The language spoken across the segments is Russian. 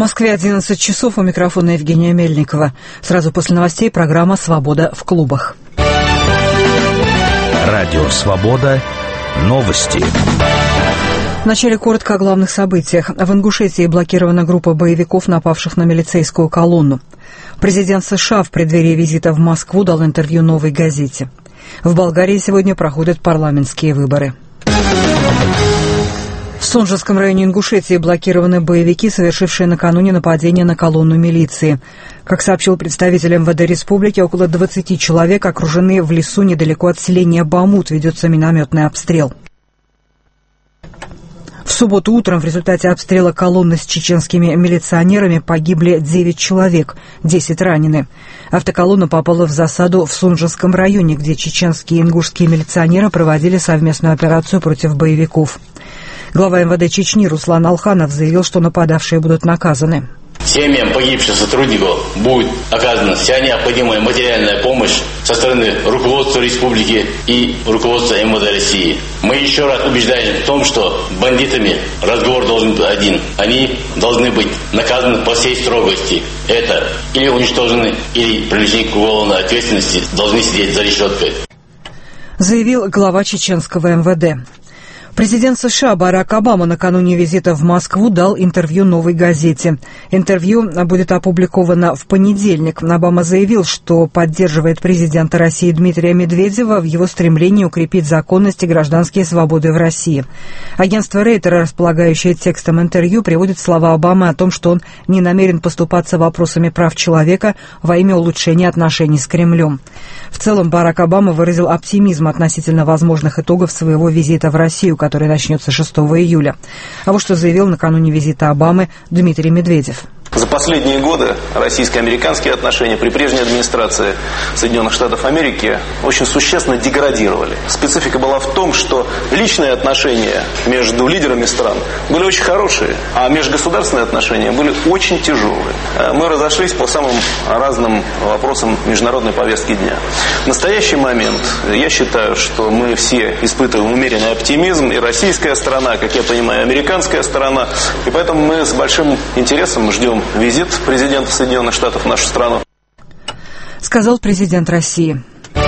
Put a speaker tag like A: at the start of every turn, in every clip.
A: Москве 11 часов, у микрофона Евгения Мельникова. Сразу после новостей программа «Свобода в клубах».
B: Радио «Свобода». Новости.
A: Вначале коротко о главных событиях. В Ингушетии блокирована группа боевиков, напавших на милицейскую колонну. Президент США в преддверии визита в Москву дал интервью «Новой газете». В Болгарии сегодня проходят парламентские выборы. В Сонжском районе Ингушетии блокированы боевики, совершившие накануне нападение на колонну милиции. Как сообщил представитель МВД республики, около 20 человек окружены в лесу недалеко от селения Бамут. Ведется минометный обстрел. В субботу утром в результате обстрела колонны с чеченскими милиционерами погибли 9 человек, 10 ранены. Автоколонна попала в засаду в Сонжском районе, где чеченские и ингушские милиционеры проводили совместную операцию против боевиков. Глава МВД Чечни Руслан Алханов заявил, что нападавшие будут наказаны.
C: Семьям погибших сотрудников будет оказана вся необходимая материальная помощь со стороны руководства республики и руководства МВД России. Мы еще раз убеждаем в том, что бандитами разговор должен быть один. Они должны быть наказаны по всей строгости. Это или уничтожены, или привлечены к уголовной ответственности, должны сидеть за решеткой.
A: Заявил глава чеченского МВД. Президент США Барак Обама накануне визита в Москву дал интервью «Новой газете». Интервью будет опубликовано в понедельник. Обама заявил, что поддерживает президента России Дмитрия Медведева в его стремлении укрепить законность и гражданские свободы в России. Агентство Рейтер, располагающее текстом интервью, приводит слова Обамы о том, что он не намерен поступаться вопросами прав человека во имя улучшения отношений с Кремлем. В целом, Барак Обама выразил оптимизм относительно возможных итогов своего визита в Россию, который начнется 6 июля. А вот что заявил накануне визита Обамы Дмитрий Медведев.
D: За последние годы российско-американские отношения при прежней администрации Соединенных Штатов Америки очень существенно деградировали. Специфика была в том, что личные отношения между лидерами стран были очень хорошие, а межгосударственные отношения были очень тяжелые. Мы разошлись по самым разным вопросам международной повестки дня. В настоящий момент я считаю, что мы все испытываем умеренный оптимизм, и российская сторона, как я понимаю, и американская сторона, и поэтому мы с большим интересом ждем визит президента Соединенных Штатов в нашу страну.
A: Сказал президент России.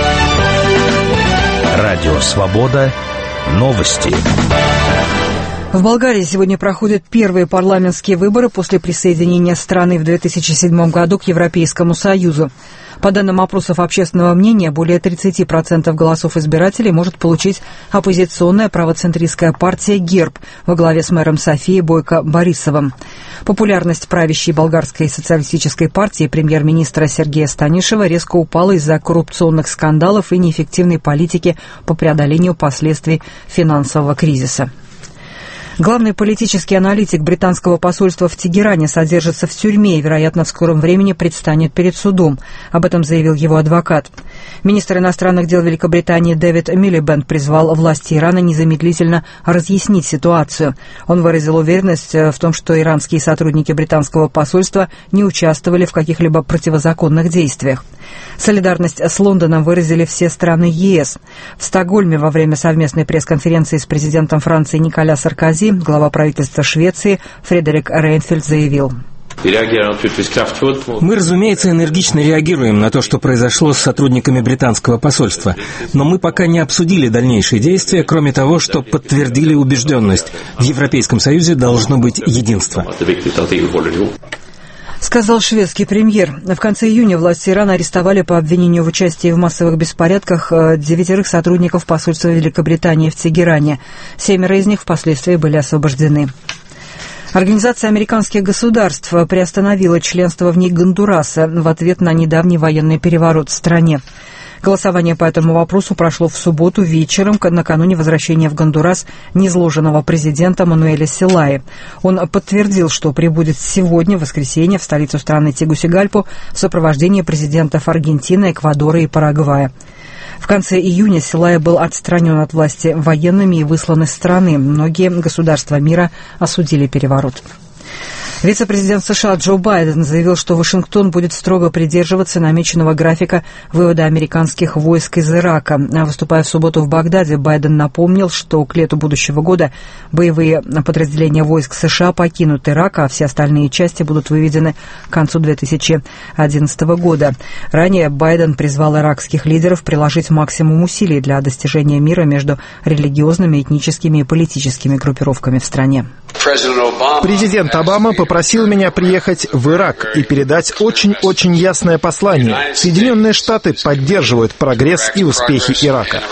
B: Радио «Свобода». Новости.
A: В Болгарии сегодня проходят первые парламентские выборы после присоединения страны в 2007 году к Европейскому Союзу. По данным опросов общественного мнения, более 30% голосов избирателей может получить оппозиционная правоцентристская партия «ГЕРБ» во главе с мэром Софией Бойко Борисовым. Популярность правящей болгарской социалистической партии премьер-министра Сергея Станишева резко упала из-за коррупционных скандалов и неэффективной политики по преодолению последствий финансового кризиса. Главный политический аналитик британского посольства в Тегеране содержится в тюрьме и, вероятно, в скором времени предстанет перед судом. Об этом заявил его адвокат. Министр иностранных дел Великобритании Дэвид Милибэнд призвал власти Ирана незамедлительно разъяснить ситуацию. Он выразил уверенность в том, что иранские сотрудники британского посольства не участвовали в каких-либо противозаконных действиях. Солидарность с Лондоном выразили все страны ЕС. В Стокгольме во время совместной пресс-конференции с президентом Франции Николя Саркози глава правительства Швеции Фредерик Рейнфельд заявил:
E: Мы, разумеется, энергично реагируем на то, что произошло с сотрудниками британского посольства, но мы пока не обсудили дальнейшие действия, кроме того, что подтвердили убежденность: в Европейском Союзе должно быть единство.
A: Сказал шведский премьер. В конце июня власти Ирана арестовали по обвинению в участии в массовых беспорядках 9 сотрудников посольства Великобритании в Тегеране. 7 из них впоследствии были освобождены. Организация американских государств приостановила членство в ней Гондураса в ответ на недавний военный переворот в стране. Голосование по этому вопросу прошло в субботу вечером, накануне возвращения в Гондурас низложенного президента Мануэля Селаи. Он подтвердил, что прибудет сегодня, в воскресенье, в столицу страны Тегусигальпу в сопровождении президентов Аргентины, Эквадора и Парагвая. В конце июня Селаи был отстранен от власти военными и выслан из страны. Многие государства мира осудили переворот. Вице-президент США Джо Байден заявил, что Вашингтон будет строго придерживаться намеченного графика вывода американских войск из Ирака. Выступая в субботу в Багдаде, Байден напомнил, что к лету будущего года боевые подразделения войск США покинут Ирак, а все остальные части будут выведены к концу 2011 года. Ранее Байден призвал иракских лидеров приложить максимум усилий для достижения мира между религиозными, этническими и политическими группировками в стране.
F: Президент Обама попросил меня приехать в Ирак и передать очень-очень ясное послание. Соединенные Штаты поддерживают прогресс и успехи Ирака.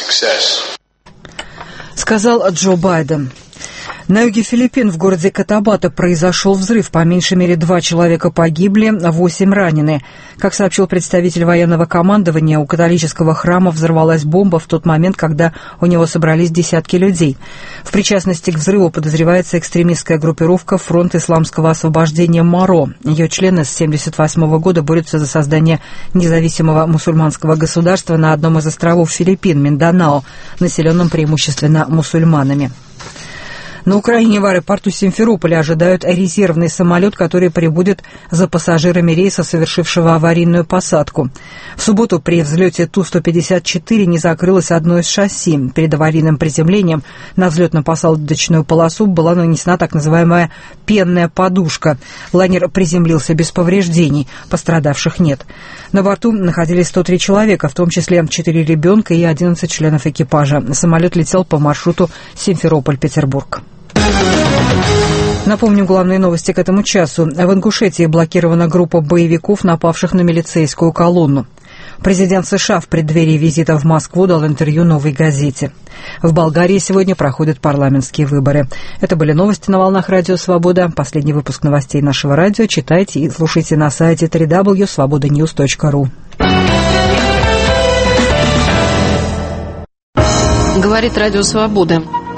A: Сказал Джо Байден. На юге Филиппин в городе Котабато произошел взрыв. По меньшей мере 2 человека погибли, 8 ранены. Как сообщил представитель военного командования, у католического храма взорвалась бомба в тот момент, когда у него собрались десятки людей. В причастности к взрыву подозревается экстремистская группировка «Фронт исламского освобождения МАРО». Ее члены с 1978 года борются за создание независимого мусульманского государства на одном из островов Филиппин, Минданао, населенном преимущественно мусульманами. На Украине в аэропорту Симферополя ожидают резервный самолет, который прибудет за пассажирами рейса, совершившего аварийную посадку. В субботу при взлете Ту-154 не закрылось одно из шасси. Перед аварийным приземлением на взлетно-посадочную полосу была нанесена так называемая пенная подушка. Лайнер приземлился без повреждений, пострадавших нет. На борту находились 103 человека, в том числе 4 ребенка и 11 членов экипажа. Самолет летел по маршруту Симферополь-Петербург. Напомним главные новости к этому часу. В Ингушетии блокирована группа боевиков, напавших на милицейскую колонну. Президент США в преддверии визита в Москву дал интервью «Новой газете». В Болгарии сегодня проходят парламентские выборы. Это были новости на волнах Радио Свобода. Последний выпуск новостей нашего радио читайте и слушайте на сайте www.svobodanews.ru.
G: Говорит Радио Свобода.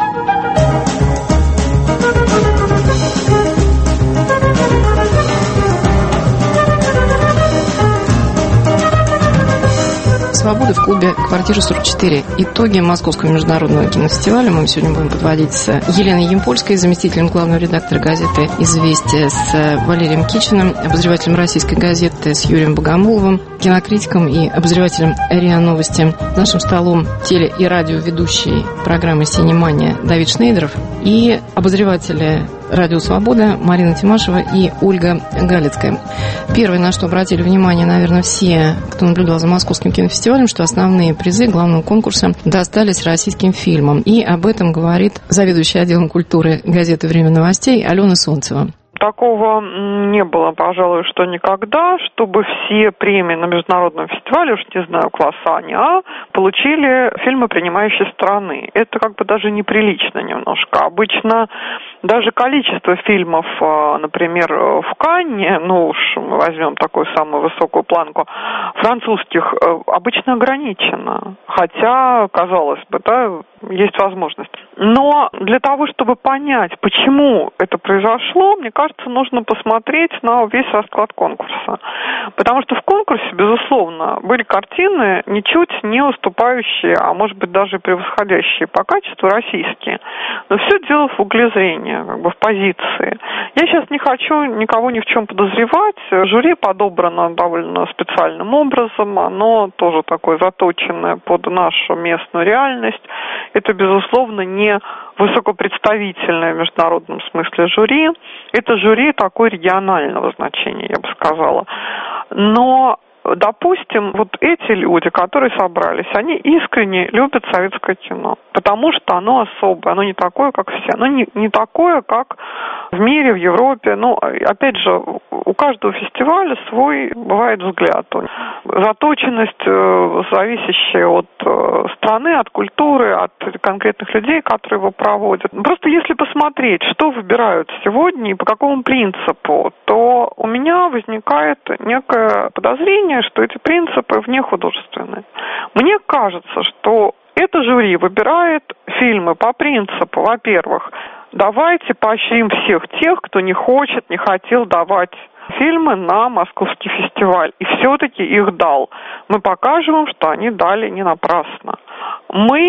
G: «Свободы» в клубе «Квартира 44». Итоги Московского международного кинофестиваля мы сегодня будем подводить с Еленой Ямпольской, заместителем главного редактора газеты «Известия», с Валерием Кичиным, обозревателем российской газеты, с Юрием Богомоловым, кинокритиком и обозревателем РИА Новости. Нашим столом теле- и радиоведущий программы «Синемания» Давид Шнейдеров и обозреватели «Радио Свобода» Марина Тимашева и Ольга Галицкая. Первое, на что обратили внимание, наверное, все, кто наблюдал за Московским кинофестивалем, что основные призы главного конкурса достались российским фильмам. И об этом говорит заведующая отделом культуры газеты «Время новостей» Алена Солнцева.
H: Такого не было, пожалуй, что никогда, чтобы все премии на международном фестивале, уж не знаю, класса А, получили фильмы принимающей страны. Это как бы даже неприлично немножко. Обычно даже количество фильмов, например, в Канне, ну уж мы возьмем такую самую высокую планку, французских, обычно ограничено. Хотя, казалось бы, да, есть возможность. Но для того, чтобы понять, почему это произошло, мне кажется, нужно посмотреть на весь расклад конкурса. Потому что в конкурсе, безусловно, были картины, ничуть не уступающие, а может быть даже превосходящие по качеству российские. Но все дело в угле зрения, как бы в позиции. Я сейчас не хочу никого ни в чем подозревать. Жюри подобрано довольно специальным образом. Оно тоже такое заточенное под нашу местную реальность. Это, безусловно, не высокопредставительное в международном смысле жюри. Это жюри такой регионального значения, я бы сказала. Но, допустим, вот эти люди, которые собрались, они искренне любят советское кино, потому что оно особое, оно не такое, как все, оно не такое, как в мире, в Европе. Ну, опять же, у каждого фестиваля свой бывает взгляд. Заточенность, зависящая от страны, от культуры, от конкретных людей, которые его проводят. Просто если посмотреть, что выбирают сегодня и по какому принципу, то у меня возникает некое подозрение, что эти принципы внехудожественные. Мне кажется, что это жюри выбирает фильмы по принципу, во-первых, давайте поощрим всех тех, кто не хочет, не хотел давать фильмы на Московский фестиваль. И все-таки их дал. Мы покажем им, что они дали не напрасно. Мы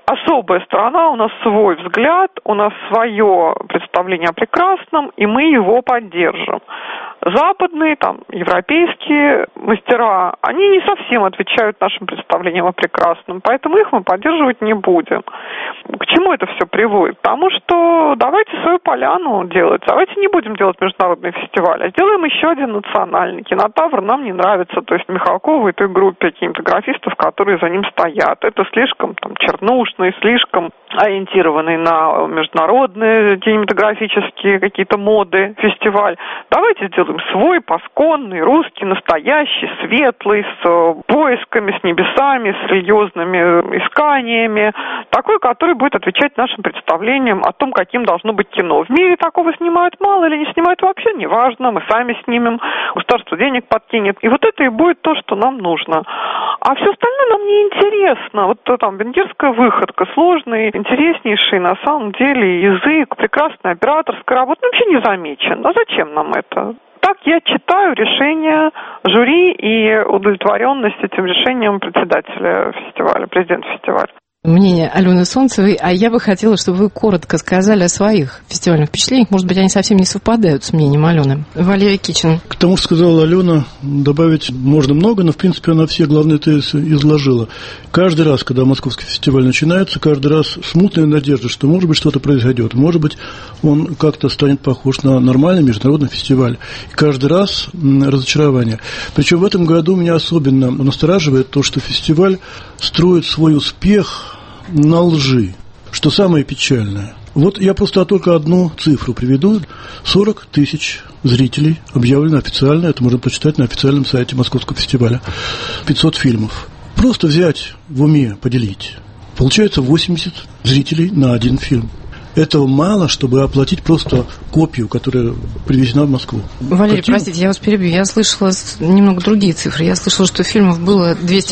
H: особая страна, у нас свой взгляд, у нас свое представление о прекрасном, и мы его поддержим. Западные, там, европейские мастера, они не совсем отвечают нашим представлениям о прекрасном, поэтому их мы поддерживать не будем. К чему это все приводит? Потому что давайте свою поляну делать, давайте не будем делать международный фестиваль, а сделаем еще один национальный. Кинотавр нам не нравится, то есть Михалкова и той группе кинематографистов, которые за ним стоят. Это слишком там чернушный, слишком ориентированный на международные кинематографические какие-то моды фестиваль. Давайте сделаем свой, пасконный, русский, настоящий, светлый, с поисками, с небесами, с религиозными исканиями. Такой, который будет отвечать нашим представлениям о том, каким должно быть кино. В мире такого снимают мало или не снимают вообще, неважно, мы сами снимем, государство денег подкинет. И вот это и будет то, что нам нужно. А все остальное нам не интересно. Вот там венгерская выходка, сложный, интереснейший на самом деле язык, прекрасная операторская работа, вообще не замечен. А зачем нам это? Так я читаю решение жюри и удовлетворенность этим решением председателя фестиваля, президента фестиваля.
G: Мнение Алены Солнцевой, а я бы хотела, чтобы вы коротко сказали о своих фестивальных впечатлениях. Может быть, они совсем не совпадают с мнением Алены. Валерий Кичин.
I: К тому, что сказала Алена, добавить можно много, но, в принципе, она все главные тезисы изложила. Каждый раз, когда Московский фестиваль начинается, каждый раз смутная надежда, что, может быть, что-то произойдет. Может быть, он как-то станет похож на нормальный международный фестиваль. И каждый раз разочарование. Причем в этом году меня особенно настораживает то, что фестиваль строит свой успех на лжи, что самое печальное. Вот я просто только одну цифру приведу. 40 тысяч зрителей объявлено официально, это можно прочитать на официальном сайте Московского фестиваля. 500 фильмов. Просто взять в уме, поделить. Получается 80 зрителей на один фильм. Этого мало, чтобы оплатить просто копию, которая привезена в Москву.
G: Валерий, простите, я вас перебью. Я слышала немного другие цифры. Я слышала, что фильмов было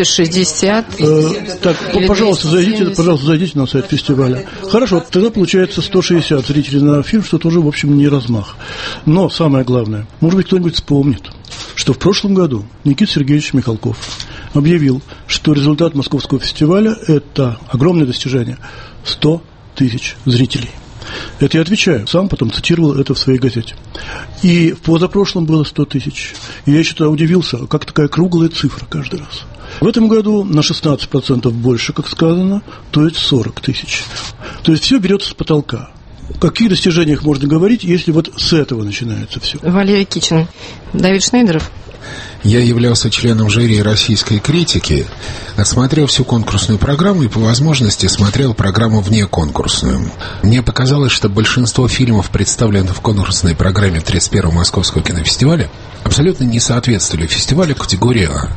G: 260.
I: Так, пожалуйста, зайдите на сайт фестиваля. Хорошо, тогда получается 160 зрителей на фильм, что тоже, в общем, не размах. Но самое главное, может быть, кто-нибудь вспомнит, что в прошлом году Никита Сергеевич Михалков объявил, что результат Московского фестиваля – это огромное достижение – 100 тысяч зрителей. Это я отвечаю. Сам потом цитировал это в своей газете. И в позапрошлом было 100 тысяч. И я еще тогда удивился, как такая круглая цифра каждый раз. В этом году на 16% больше, как сказано, то есть 40 тысяч. То есть все берется с потолка. О каких достижениях можно говорить, если вот с этого начинается все?
G: Валерий Кичин. Давид Шнейдеров.
J: Я являлся членом жюри российской критики, отсмотрел всю конкурсную программу и по возможности смотрел программу внеконкурсную. Мне показалось, что большинство фильмов, представленных в конкурсной программе 31-го Московского кинофестиваля, абсолютно не соответствовали фестивалю категории А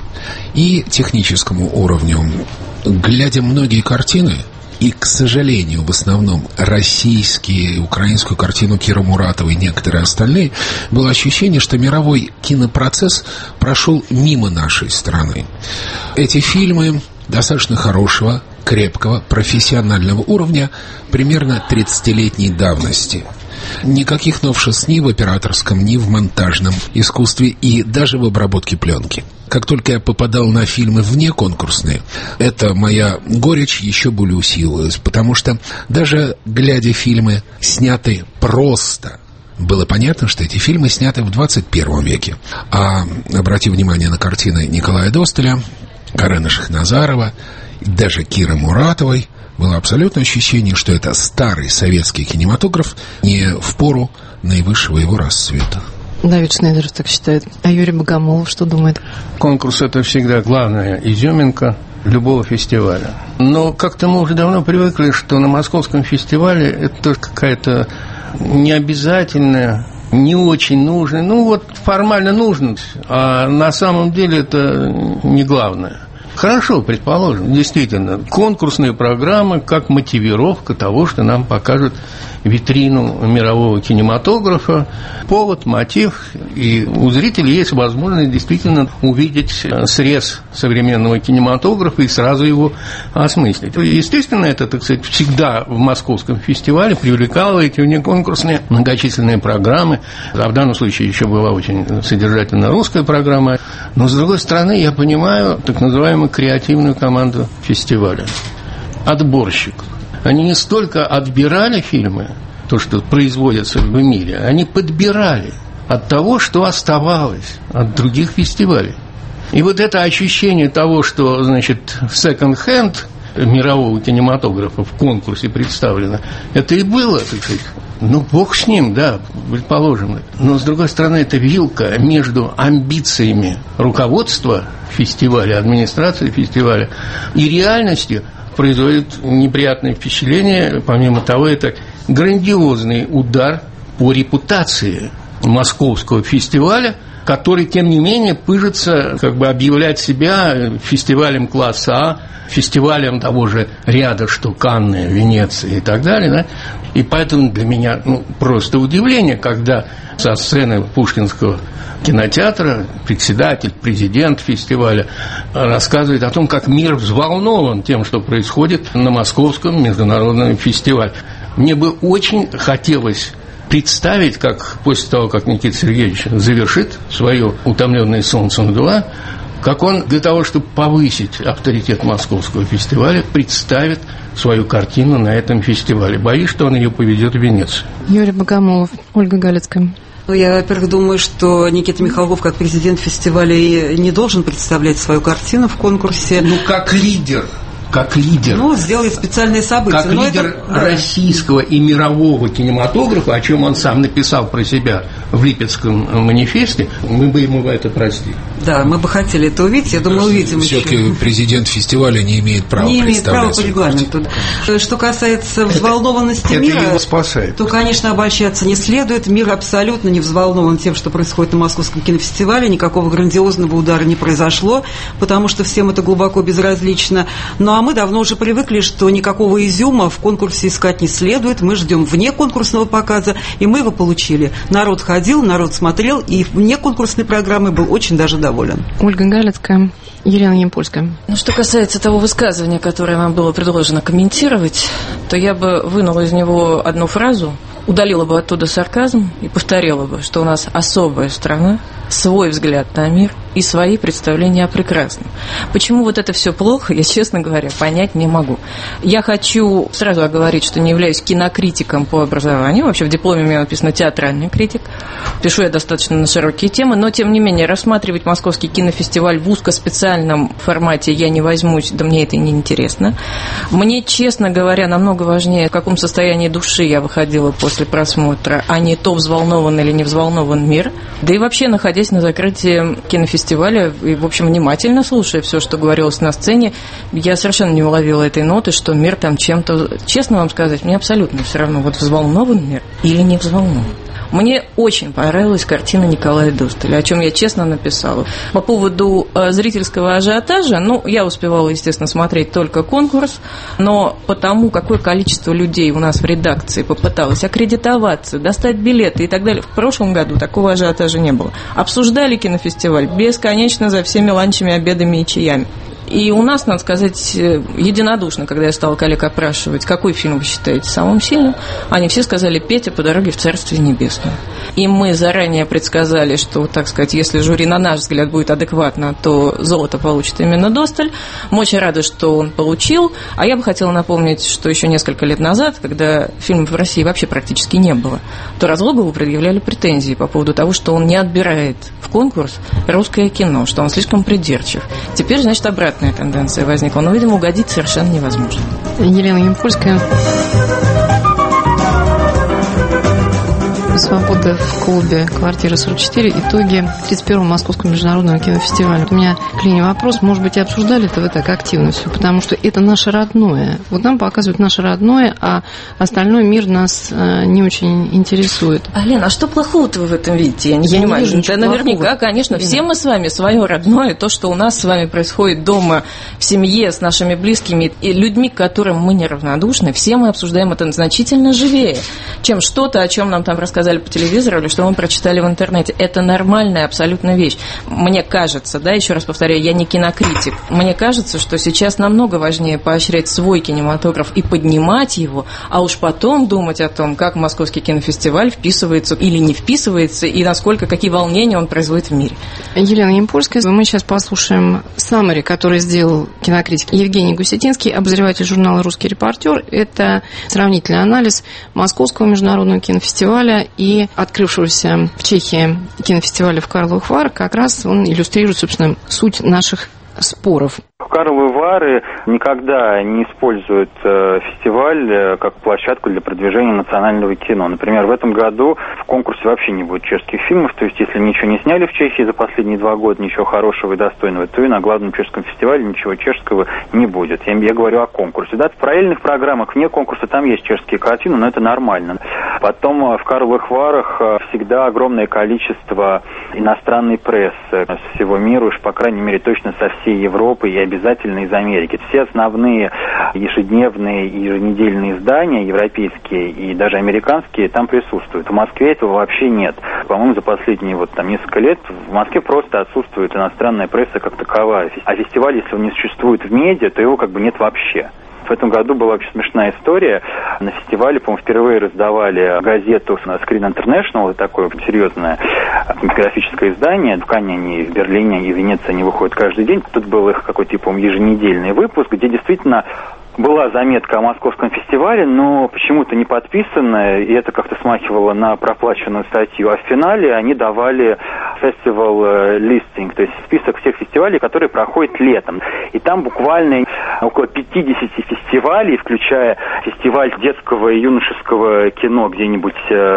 J: и техническому уровню. Глядя многие картины, и, к сожалению, в основном российские, украинскую картину Киры Муратовой и некоторые остальные, было ощущение, что мировой кинопроцесс прошел мимо нашей страны. Эти фильмы достаточно хорошего, крепкого, профессионального уровня, примерно 30-летней давности. Никаких новшеств ни в операторском, ни в монтажном искусстве и даже в обработке пленки. Как только я попадал на фильмы внеконкурсные, эта моя горечь еще более усилилась, потому что даже глядя фильмы, снятые просто, было понятно, что эти фильмы сняты в 21 веке. А обрати внимание на картины Николая Досталя, Карена Шахназарова, даже Киры Муратовой, было абсолютное ощущение, что это старый советский кинематограф, не в пору наивысшего его расцвета.
G: Давид Шнейдеров так считает. А Юрий Богомолов что думает?
K: Конкурс – это всегда главная изюминка любого фестиваля. Но как-то мы уже давно привыкли, что на Московском фестивале это какая-то необязательная, не очень нужная, ну вот формально нужно, а на самом деле это не главное. Хорошо, предположим, действительно, конкурсные программы как мотивировка того, что нам покажут витрину мирового кинематографа, повод, мотив, и у зрителей есть возможность действительно увидеть срез современного кинематографа и сразу его осмыслить. Естественно, это, так сказать, всегда в Московском фестивале привлекало эти внеконкурсные многочисленные программы, а в данном случае еще была очень содержательная русская программа, но, с другой стороны, я понимаю так называемую креативную команду фестиваля. отборщик. Они не столько отбирали фильмы, то, что производятся в мире, они подбирали от того, что оставалось от других фестивалей. И вот это ощущение того, что, значит, секонд-хенд мирового кинематографа в конкурсе представлено, это и было, так сказать. Ну, бог с ним, да, предположим. Но, с другой стороны, это вилка между амбициями руководства фестиваля, администрации фестиваля и реальностью производит неприятное впечатление. Помимо того, это грандиозный удар по репутации московского фестиваля, который, тем не менее, пыжится как бы объявлять себя фестивалем класса А, фестивалем того же ряда, что Канны, Венеция и так далее. Да? И поэтому для меня просто удивление, когда со сцены Пушкинского кинотеатра председатель, президент фестиваля рассказывает о том, как мир взволнован тем, что происходит на Московском международном фестивале. Мне бы очень хотелось представить, как после того, как Никита Сергеевич завершит свое «Утомленное солнцем 2», как он для того, чтобы повысить авторитет Московского фестиваля, представит свою картину на этом фестивале. Боюсь, что он ее поведет в Венецию.
G: Юрий Богомолов, Ольга Галицкая.
L: Я, во-первых, думаю, что Никита Михалков, как президент фестиваля, не должен представлять свою картину в конкурсе.
K: Как лидер.
L: Сделает специальные события.
K: Как лидер российского и мирового кинематографа, о чем он сам написал про себя в Липецком манифесте, мы бы ему это простили.
L: Да, мы бы хотели это увидеть, я думаю, увидим еще.
J: Все-таки президент фестиваля не имеет права представлять.
L: Не имеет права по регламенту. Что касается взволнованности мира,
K: его спасает.
L: То, конечно, обольщаться не следует. Мир абсолютно не взволнован тем, что происходит на Московском кинофестивале. Никакого грандиозного удара не произошло, потому что всем это глубоко безразлично. А мы давно уже привыкли, что никакого изюма в конкурсе искать не следует. Мы ждем вне конкурсного показа, и мы его получили. Народ ходил, народ смотрел, и вне конкурсной программы был очень даже доволен.
G: Ольга Галицкая, Елена Ямпольская.
M: Что касается того высказывания, которое вам было предложено комментировать, то я бы вынула из него одну фразу, удалила бы оттуда сарказм и повторила бы, что у нас особая страна, свой взгляд на мир и свои представления о прекрасном. Почему вот это все плохо, я, честно говоря, понять не могу. Я хочу сразу оговорить, что не являюсь кинокритиком по образованию. Вообще в дипломе у меня написано «театральный критик». Пишу я достаточно на широкие темы, но, тем не менее, рассматривать Московский кинофестиваль в узкоспециальном формате я не возьмусь, да мне это и не интересно. Мне, честно говоря, намного важнее, в каком состоянии души я выходила после просмотра, а не то, взволнован или не взволнован мир. Да и вообще, находясь на закрытии кинофестиваля и, в общем, внимательно слушая все, что говорилось на сцене, я совершенно не уловила этой ноты, что мир там чем-то... Честно вам сказать, мне абсолютно все равно, вот взволнован мир или не взволнован. Мне очень понравилась картина Николая Досталя, о чем я честно написала. По поводу зрительского ажиотажа, я успевала, естественно, смотреть только конкурс, но потому, какое количество людей у нас в редакции попыталось аккредитоваться, достать билеты и так далее, в прошлом году такого ажиотажа не было. Обсуждали кинофестиваль бесконечно за всеми ланчами, обедами и чаями. И у нас, надо сказать, единодушно, когда я стала коллег опрашивать, какой фильм вы считаете самым сильным, они все сказали «Петя по дороге в Царствие Небесное». И мы заранее предсказали, что, так сказать, если жюри, на наш взгляд, будет адекватно, то золото получит именно Досталь. Мы очень рады, что он получил. А я бы хотела напомнить, что еще несколько лет назад, когда фильмов в России вообще практически не было, то Разлогову предъявляли претензии по поводу того, что он не отбирает в конкурс русское кино, что он слишком придирчив. Теперь, значит, обратная тенденция возникла. Но, видимо, угодить совершенно невозможно.
G: Елена Ямпольская. «Свобода» в клубе «Квартира 44». Итоги 31-го Московского международного кинофестиваля. У меня к Лене вопрос. Может быть, и обсуждали это вы так активно все, потому что это наше родное. Вот нам показывают наше родное, а остальной мир нас не очень интересует.
M: Лена, а что плохого-то вы в этом видите? Я не понимаю. Да, наверняка, конечно, Лена. Все мы с вами свое родное, то, что у нас с вами происходит дома, в семье, с нашими близкими и людьми, к которым мы неравнодушны, все мы обсуждаем это значительно живее, чем что-то, о чем нам там рассказали сказали по телевизору или что мы прочитали в интернете. Это нормальная абсолютно вещь. Мне кажется, да, еще раз повторяю, я не кинокритик. Мне кажется, что сейчас намного важнее поощрять свой кинематограф и поднимать его, а уж потом думать о том, как Московский кинофестиваль вписывается или не вписывается, и насколько, какие волнения он производит в мире.
G: Елена Ямпольская, мы сейчас послушаем саммари, который сделал кинокритик Евгений Гусетинский, обозреватель журнала «Русский репортер». Это сравнительный анализ Московского международного кинофестиваля и открывшегося в Чехии кинофестиваля в Карловых Варах. Как раз он иллюстрирует, собственно, суть наших споров.
N: Карловы Вары никогда не используют фестиваль как площадку для продвижения национального кино. Например, в этом году в конкурсе вообще не будет чешских фильмов, то есть если ничего не сняли в Чехии за последние 2 года, ничего хорошего и достойного, то и на главном чешском фестивале ничего чешского не будет. Я говорю о конкурсе. Да, в параллельных программах вне конкурса там есть чешские картины, но это нормально. Потом в Карловых Варах всегда огромное количество иностранной прессы с всего мира, уж по крайней мере точно со всей Европы и обязательно из Америки. Все основные ежедневные и еженедельные издания, европейские и даже американские, там присутствуют. В Москве этого вообще нет. По-моему, за последние несколько лет в Москве просто отсутствует иностранная пресса как таковая. А фестиваль, если он не существует в медиа, то его нет вообще. В этом году была очень смешная история. На фестивале, по-моему, впервые раздавали газету Screen International, такое серьезное кинематографическое издание. В Канне, в Берлине и в Венеции они выходят каждый день. Тут был их какой-то, по-моему, еженедельный выпуск, где действительно была заметка о московском фестивале, но почему-то не подписанная, и это как-то смахивало на проплаченную статью. А в финале они давали фестивал листинг, то есть список всех фестивалей, которые проходят летом. И там буквально около 50 фестивалей, включая фестиваль детского и юношеского кино где-нибудь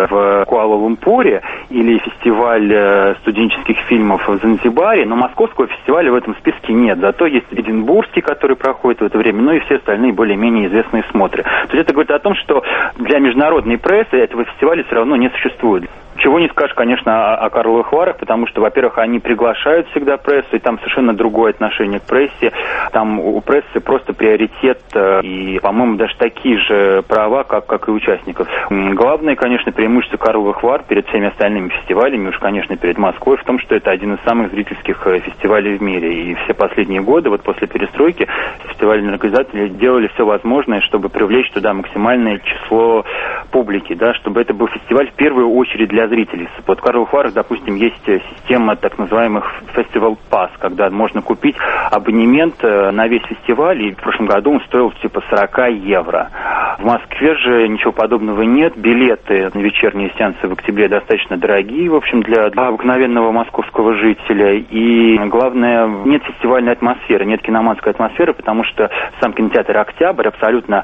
N: в Куала-Лумпуре или фестиваль студенческих фильмов в Занзибаре, но московского фестиваля в этом списке нет. Зато есть Эдинбургский, который проходит в это время, ну и все остальные более-менее известные смотры. То есть это говорит о том, что для международной прессы этого фестиваля все равно не существует. Чего не скажешь, конечно, о Карловых Варах, потому что, во-первых, они приглашают всегда прессу, и там совершенно другое отношение к прессе. Там у прессы просто приоритет и, по-моему, даже такие же права, как и участников. Главное, конечно, преимущество Карловых Вар перед всеми остальными фестивалями, уж, конечно, перед Москвой, в том, что это один из самых зрительских фестивалей в мире. И все последние годы, после перестройки, фестивальные организаторы делали все возможное, чтобы привлечь туда максимальное число публики, да, чтобы это был фестиваль в первую очередь для зрителей. В Карловых Варах, допустим, есть система так называемых Festival Pass, когда можно купить абонемент на весь фестиваль, и в прошлом году он стоил 40 евро. В Москве же ничего подобного нет. Билеты на вечерние сеансы в октябре достаточно дорогие, в общем, для обыкновенного московского жителя. И главное, нет фестивальной атмосферы, нет киноманской атмосферы, потому что сам кинотеатр «Октябрь» абсолютно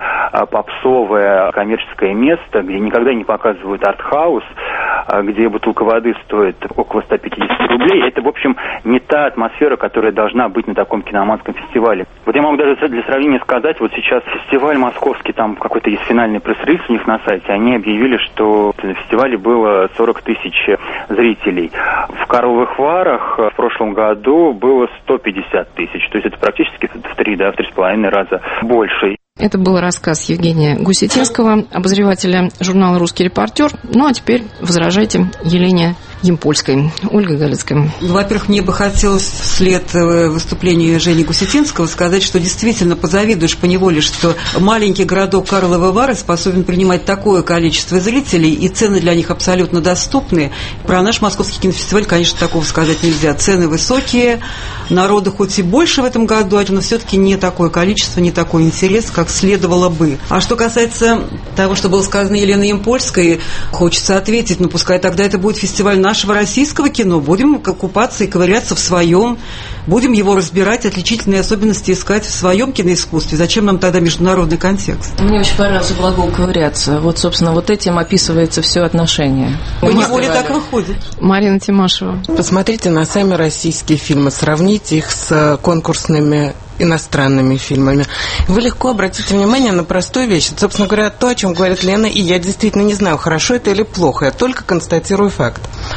N: попсовое коммерческое место, где никогда не показывают артхаус, где бутылка воды стоит около 150 рублей. Это, в общем, не та атмосфера, которая должна быть на таком киноманском фестивале. Я могу даже для сравнения сказать, сейчас фестиваль московский, там какой-то есть финальный пресс-релиз у них на сайте, они объявили, что на фестивале было 40 тысяч зрителей. В Карловых Варах в прошлом году было 150 тысяч, то есть это практически в 3,5 раза больше.
G: Это был рассказ Евгения Гусетинского, обозревателя журнала «Русский репортер». Ну, а теперь возражайте Елене Ямпольской. Ольга Галицкая.
L: Во-первых, мне бы хотелось вслед выступления Жени Гусетинского сказать, что действительно позавидуешь поневоле, что маленький городок Карловы Вары способен принимать такое количество зрителей, и цены для них абсолютно доступны. Про наш московский кинофестиваль, конечно, такого сказать нельзя. Цены высокие, народу хоть и больше в этом году, но все-таки не такое количество, не такой интерес, как следовало бы. А что касается того, что было сказано Еленой Ямпольской, хочется ответить, пускай тогда это будет фестиваль нашего российского кино. Будем купаться и ковыряться в своем, будем его разбирать, отличительные особенности искать в своем киноискусстве. Зачем нам тогда международный контекст?
M: Мне очень понравился глагол «ковыряться». Собственно, этим описывается все отношение.
L: Поневоле так выходит.
G: Марина Тимашева.
O: Посмотрите на сами российские фильмы, сравните их с конкурсными иностранными фильмами. Вы легко обратите внимание на простую вещь. Это, собственно говоря, то, о чем говорит Лена, и я действительно не знаю, хорошо это или плохо. Я только констатирую факт.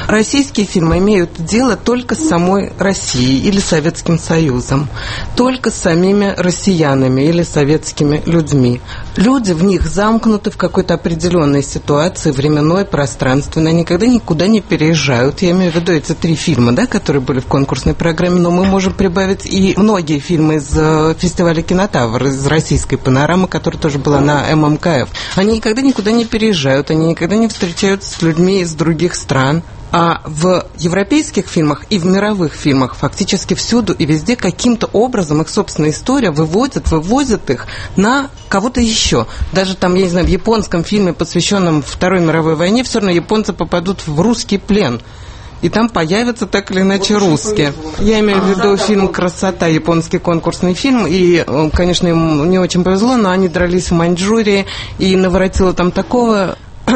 O: Российские фильмы имеют дело только с самой Россией или Советским Союзом, только с самими россиянами или советскими людьми. Люди в них замкнуты в какой-то определенной ситуации, временной, пространственной, никогда никуда не переезжают. Я имею в виду эти 3 фильма, да, которые были в конкурсной программе, но мы можем прибавить и многие фильмы из фестиваля «Кинотавр», из российской панорамы, которая тоже была на ММКФ. Они никогда никуда не переезжают, они никогда не встречаются с людьми из других стран. А в европейских фильмах и в мировых фильмах фактически всюду и везде каким-то образом их собственная история вывозит их на кого-то еще. Даже там, я не знаю, в японском фильме, посвященном Второй мировой войне, все равно японцы попадут в русский плен. И там появятся так или иначе русские. Я имею в виду фильм «Красота», японский конкурсный фильм. И, конечно, им не очень повезло, но они дрались в Маньчжурии и наворотило там такого...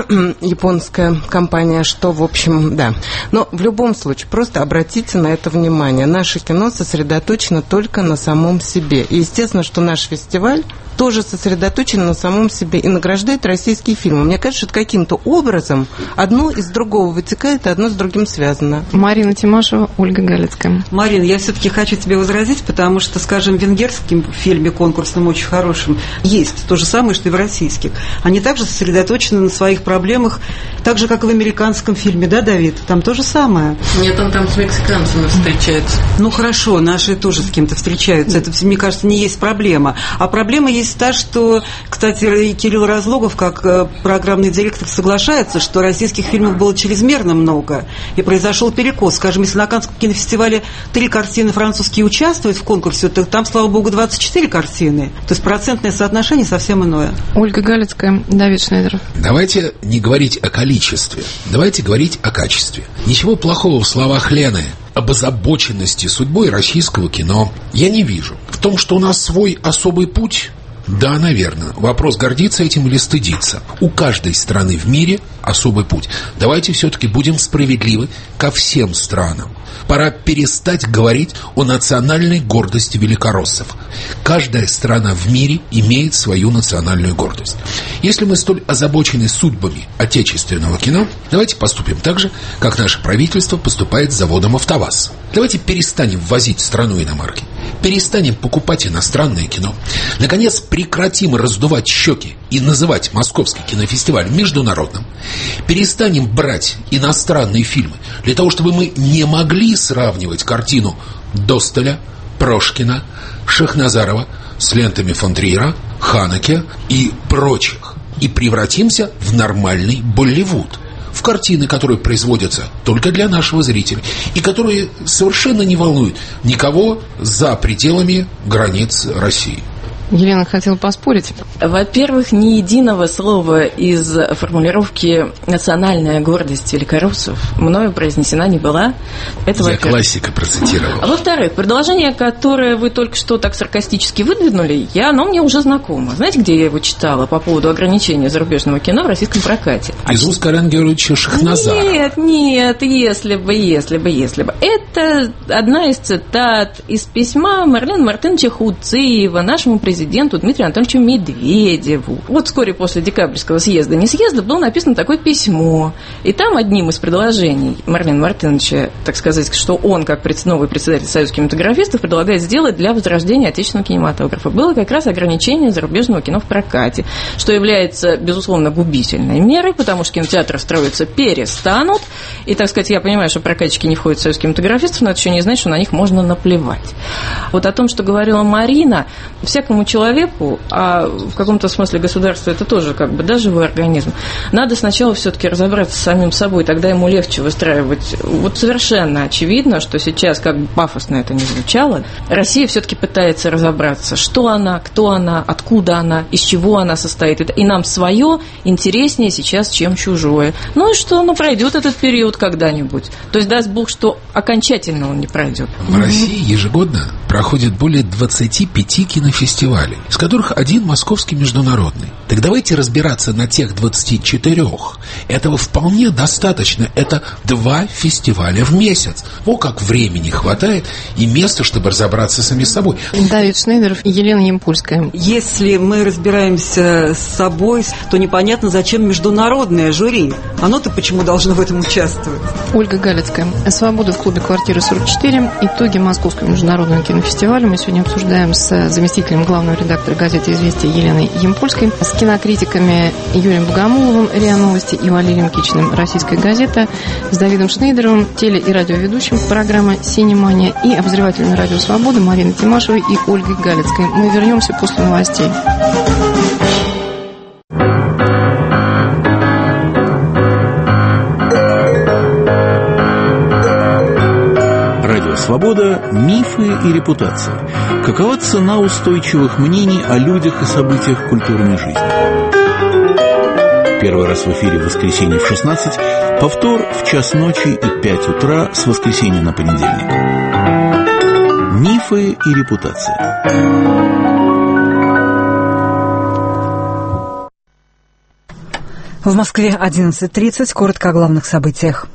O: японская компания, что, в общем, да. Но в любом случае, просто обратите на это внимание. Наше кино сосредоточено только на самом себе. И естественно, что наш фестиваль тоже сосредоточен на самом себе и награждает российские фильмы. Мне кажется, что каким-то образом одно из другого вытекает, и одно с другим связано.
G: Марина Тимашева, Ольга Галицкая.
L: Марина, я все-таки хочу тебе возразить, потому что, скажем, в венгерском фильме конкурсном очень хорошем есть то же самое, что и в российских. Они также сосредоточены на своих проблемах, так же, как и в американском фильме, да, Давид? Там то же самое.
O: Нет, он там с мексиканцами встречается.
L: Ну, хорошо, наши тоже с кем-то встречаются. Это, мне кажется, не есть проблема. А проблема есть та, что, кстати, Кирилл Разлогов, как программный директор, соглашается, что российских фильмов было чрезмерно много, и произошел перекос. Скажем, если на Каннском кинофестивале 3 картины французские участвуют в конкурсе, то там, слава богу, 24 картины. То есть процентное соотношение совсем иное.
G: Ольга Галицкая, Давид Шнейдеров.
J: Давайте не говорить о количестве, давайте говорить о качестве. Ничего плохого в словах Лены об озабоченности судьбой российского кино я не вижу. В том, что у нас свой особый путь... Да, наверное. Вопрос, гордиться этим или стыдиться. У каждой страны в мире особый путь. Давайте все-таки будем справедливы ко всем странам. Пора перестать говорить о национальной гордости великороссов. Каждая страна в мире имеет свою национальную гордость. Если мы столь озабочены судьбами отечественного кино, давайте поступим так же, как наше правительство поступает с заводом «АвтоВАЗ». Давайте перестанем ввозить в страну иномарки. Перестанем покупать иностранное кино. Наконец, прекратим раздувать щеки и называть Московский кинофестиваль международным. Перестанем брать иностранные фильмы для того, чтобы мы не могли сравнивать картину Достоля, Прошкина, Шахназарова с лентами фон Триера, Ханеке и прочих. И превратимся в нормальный Болливуд. В картины, которые производятся только для нашего зрителя и которые совершенно не волнуют никого за пределами границ России.
G: Елена хотела поспорить.
M: Во-первых, ни единого слова из формулировки «национальная гордость великороссов» мною произнесена не была. Это
J: я классика процитировал.
M: А во-вторых, предложение, которое вы только что так саркастически выдвинули, оно мне уже знакомо. Знаете, где я его читала по поводу ограничения зарубежного кино в российском прокате?
J: Из уст Карен Георгиевича Шахназарова.
M: Нет, если бы. Это одна из цитат из письма Марлена Мартыновича Хуциева нашему президенту Дмитрию Анатольевичу Медведеву. Вот вскоре после декабрьского съезда, не съезда, было написано такое письмо. И там одним из предложений Марлена Мартыновича, так сказать, что он, как новый председатель Союза кинематографистов, предлагает сделать для возрождения отечественного кинематографа, было как раз ограничение зарубежного кино в прокате, что является, безусловно, губительной мерой, потому что кинотеатры строиться перестанут. И, так сказать, я понимаю, что прокатчики не входят в Союз кинематографистов, но это еще не значит, что на них можно наплевать. Вот о том, что говорила Марина, всякому человеку, а в каком-то смысле государство это тоже как бы, да, живой организм, надо сначала все-таки разобраться с самим собой, тогда ему легче выстраивать. Вот совершенно очевидно, что сейчас, как бы пафосно это ни звучало, Россия все-таки пытается разобраться, что она, кто она, откуда она, из чего она состоит. И нам свое интереснее сейчас, чем чужое. Ну и что, пройдет этот период когда-нибудь. То есть даст Бог, что окончательно он не пройдет.
J: В России ежегодно проходит более 25 кинофестивалей. фестивалей, из которых один московский международный. Так давайте разбираться на тех 24. Этого вполне достаточно. Это 2 фестиваля в месяц. О, как времени хватает и места, чтобы разобраться сами с собой.
G: Давид Шнейдеров и Елена Ямпольская.
L: Если мы разбираемся с собой, то непонятно, зачем международное жюри. Оно-то почему должно в этом участвовать?
G: Ольга Галицкая. «Свобода» в клубе «Квартира 44». Итоги Московского международного кинофестиваля мы сегодня обсуждаем с заместителем главного редактора газеты «Известия» Еленой Ямпольской, с кинокритиками Юрием Богомоловым, РИА Новости, и Валерием Кичиным, «Российская газета», с Давидом Шнейдеровым, теле- и радиоведущим программы «Синемания», и обозревателями «Радио Свобода» Мариной Тимашевой и Ольгой Галицкой. Мы вернемся после новостей.
P: Свобода, мифы и репутация. Какова цена устойчивых мнений о людях и событиях культурной жизни? Первый раз в эфире в воскресенье в 16, повтор в час ночи и 5 утра с воскресенья на понедельник. Мифы и репутация.
A: В Москве 11:30. Коротко о главных событиях.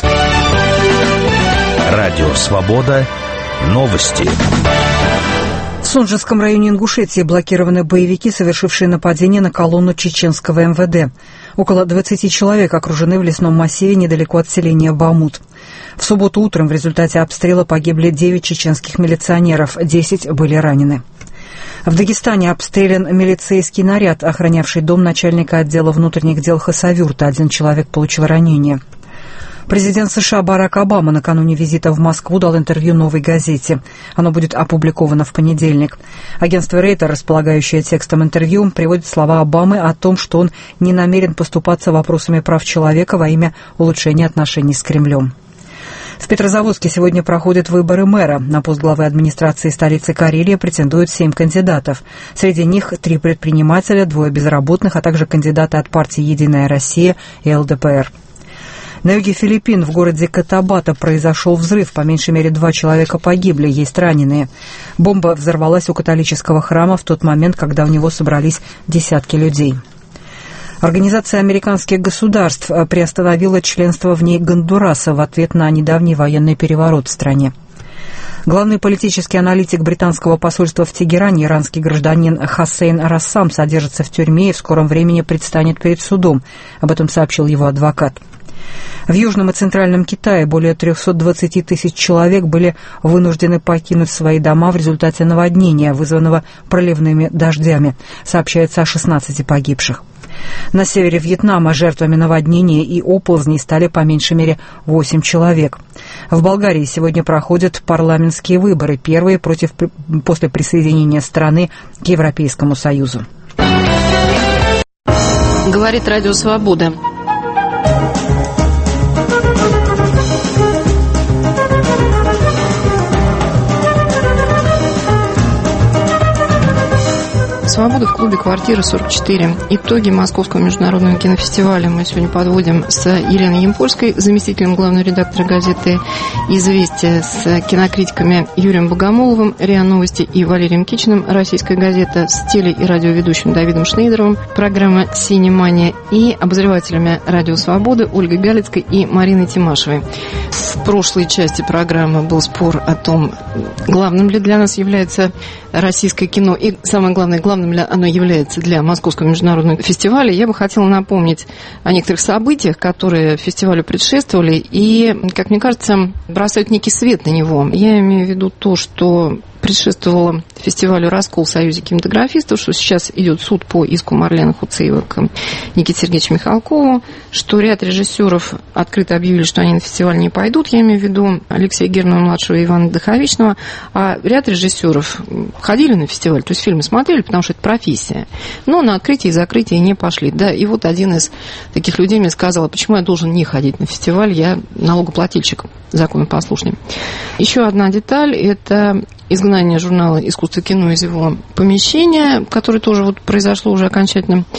B: Радио «Свобода». Новости.
A: В Сунжинском районе Ингушетии блокированы боевики, совершившие нападение на колонну чеченского МВД. Около 20 человек окружены в лесном массиве недалеко от селения Бамут. В субботу утром в результате обстрела погибли 9 чеченских милиционеров, 10 были ранены. В Дагестане обстрелян милицейский наряд, охранявший дом начальника отдела внутренних дел Хасавюрта. 1 человек получил ранение. Президент США Барак Обама накануне визита в Москву дал интервью «Новой газете». Оно будет опубликовано в понедельник. Агентство Рейтер, располагающее текстом интервью, приводит слова Обамы о том, что он не намерен поступаться вопросами прав человека во имя улучшения отношений с Кремлем. В Петрозаводске сегодня проходят выборы мэра. На пост главы администрации столицы Карелии претендуют 7 кандидатов. Среди них 3 предпринимателя, 2 безработных, а также кандидаты от партии «Единая Россия» и ЛДПР. На юге Филиппин, в городе Котабато, произошел взрыв. По меньшей мере 2 человека погибли, есть раненые. Бомба взорвалась у католического храма в тот момент, когда в него собрались десятки людей. Организация американских государств приостановила членство в ней Гондураса в ответ на недавний военный переворот в стране. Главный политический аналитик британского посольства в Тегеране, иранский гражданин Хасейн Рассам, содержится в тюрьме и в скором времени предстанет перед судом. Об этом сообщил его адвокат. В Южном и Центральном Китае более 320 тысяч человек были вынуждены покинуть свои дома в результате наводнения, вызванного проливными дождями. Сообщается о 16 погибших. На севере Вьетнама жертвами наводнения и оползней стали по меньшей мере 8 человек. В Болгарии сегодня проходят парламентские выборы, первые после присоединения страны к Европейскому Союзу.
G: Говорит Радио Свобода. «Свобода» в клубе «Квартира 44». Итоги Московского международного кинофестиваля мы сегодня подводим с Еленой Ямпольской, заместителем главного редактора газеты «Известия», с кинокритиками Юрием Богомоловым, РИА Новости, и Валерием Кичиным, «Российская газета», с теле- и радиоведущим Давидом Шнейдеровым, программа «Синемания», и обозревателями «Радио Свободы» Ольгой Галицкой и Мариной Тимашевой. В прошлой части программы был спор о том, главным ли для нас является российское кино, и самое главное, главным ли оно является для Московского международного фестиваля. Я бы хотела напомнить о некоторых событиях, которые фестивалю предшествовали и, как мне кажется, бросают некий свет на него. Я имею в виду то, что предшествовало фестивалю «Раскол» в Союзе кинематографистов, что сейчас идет суд по иску Марлена Хуцеева к Никите Сергеевичу Михалкову, что ряд режиссеров открыто объявили, что они на фестиваль не пойдут. Я имею в виду Алексея Германа-младшего и Ивана Даховичного. А ряд режиссеров ходили на фестиваль, то есть фильмы смотрели, потому что это профессия, но на открытие и закрытие не пошли. Да, и вот один из таких людей мне сказал, почему я должен не ходить на фестиваль, я налогоплательщик законопослушный. Еще одна деталь – это изгнание журнала «Искусство кино» из его помещения, которое тоже вот произошло уже окончательно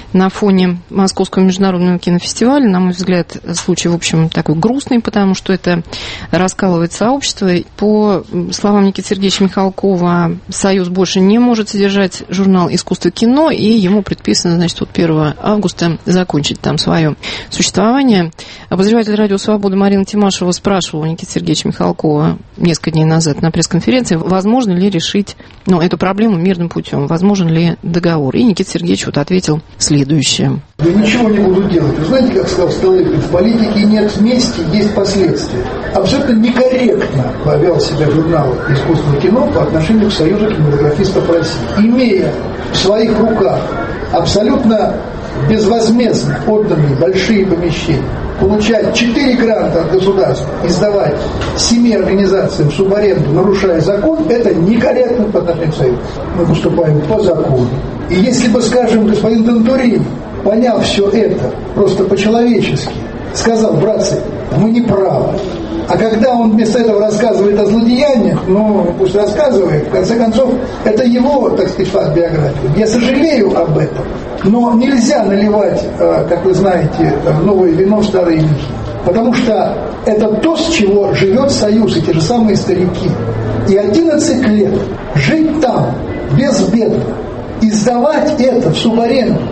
G: на фоне Московского международного кинофестиваля. На мой взгляд, случай, в общем, такой грустный, потому что это раскалывает сообщество. По словам Никиты Сергеевича Михалкова, Союз больше не может содержать журнал «Искусство кино», и ему предписано, значит, 1 августа закончить там свое существование. Обозреватель «Радио Свобода» Марина Тимашева спрашивала у Никиты Сергеевича Михалкова несколько дней назад на пресс-конференции, возможно ли решить эту проблему мирным путем, возможен ли договор. И Никита Сергеевич ответил следующее.
Q: Я ничего не буду делать. Вы знаете, как сказал Столыпин, в политике нет мести, есть последствия. Абсолютно некорректно повел себя журнал «Искусство кино» по отношению к Союзу кинематографистов России. Имея в своих руках абсолютно безвозмездно отданные большие помещения, получать 4 гранта от государства, издавать 7 организациям субаренду, нарушая закон, это некорректно по отношению к Союзу. Мы поступаем по закону. И если бы, скажем, господин Дондурин, поняв все это просто по-человечески, сказал: братцы, мы не правы. А когда он вместо этого рассказывает о злодеяниях, пусть рассказывает, в конце концов, это его, так сказать, факт биографии. Я сожалею об этом, но нельзя наливать, как вы знаете, новое вино в старые мехи. Потому что это то, с чего живет Союз, и те же самые старики. И 11 лет жить там безбедно, издавать это в субаренду,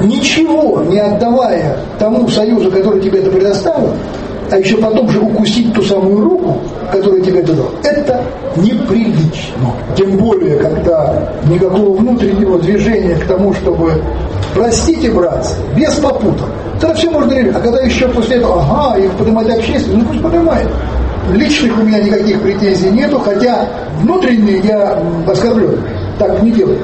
Q: ничего не отдавая тому Союзу, который тебе это предоставил, а еще потом же укусить ту самую руку, которая тебе это дала, это неприлично. Тем более, когда никакого внутреннего движения к тому, чтобы, простите, братцы, без попуток, тогда все можно решить. А когда еще после этого, их поднимать общественно, пусть поднимает. Личных у меня никаких претензий нету, хотя внутренне я оскорблен. Так не делают.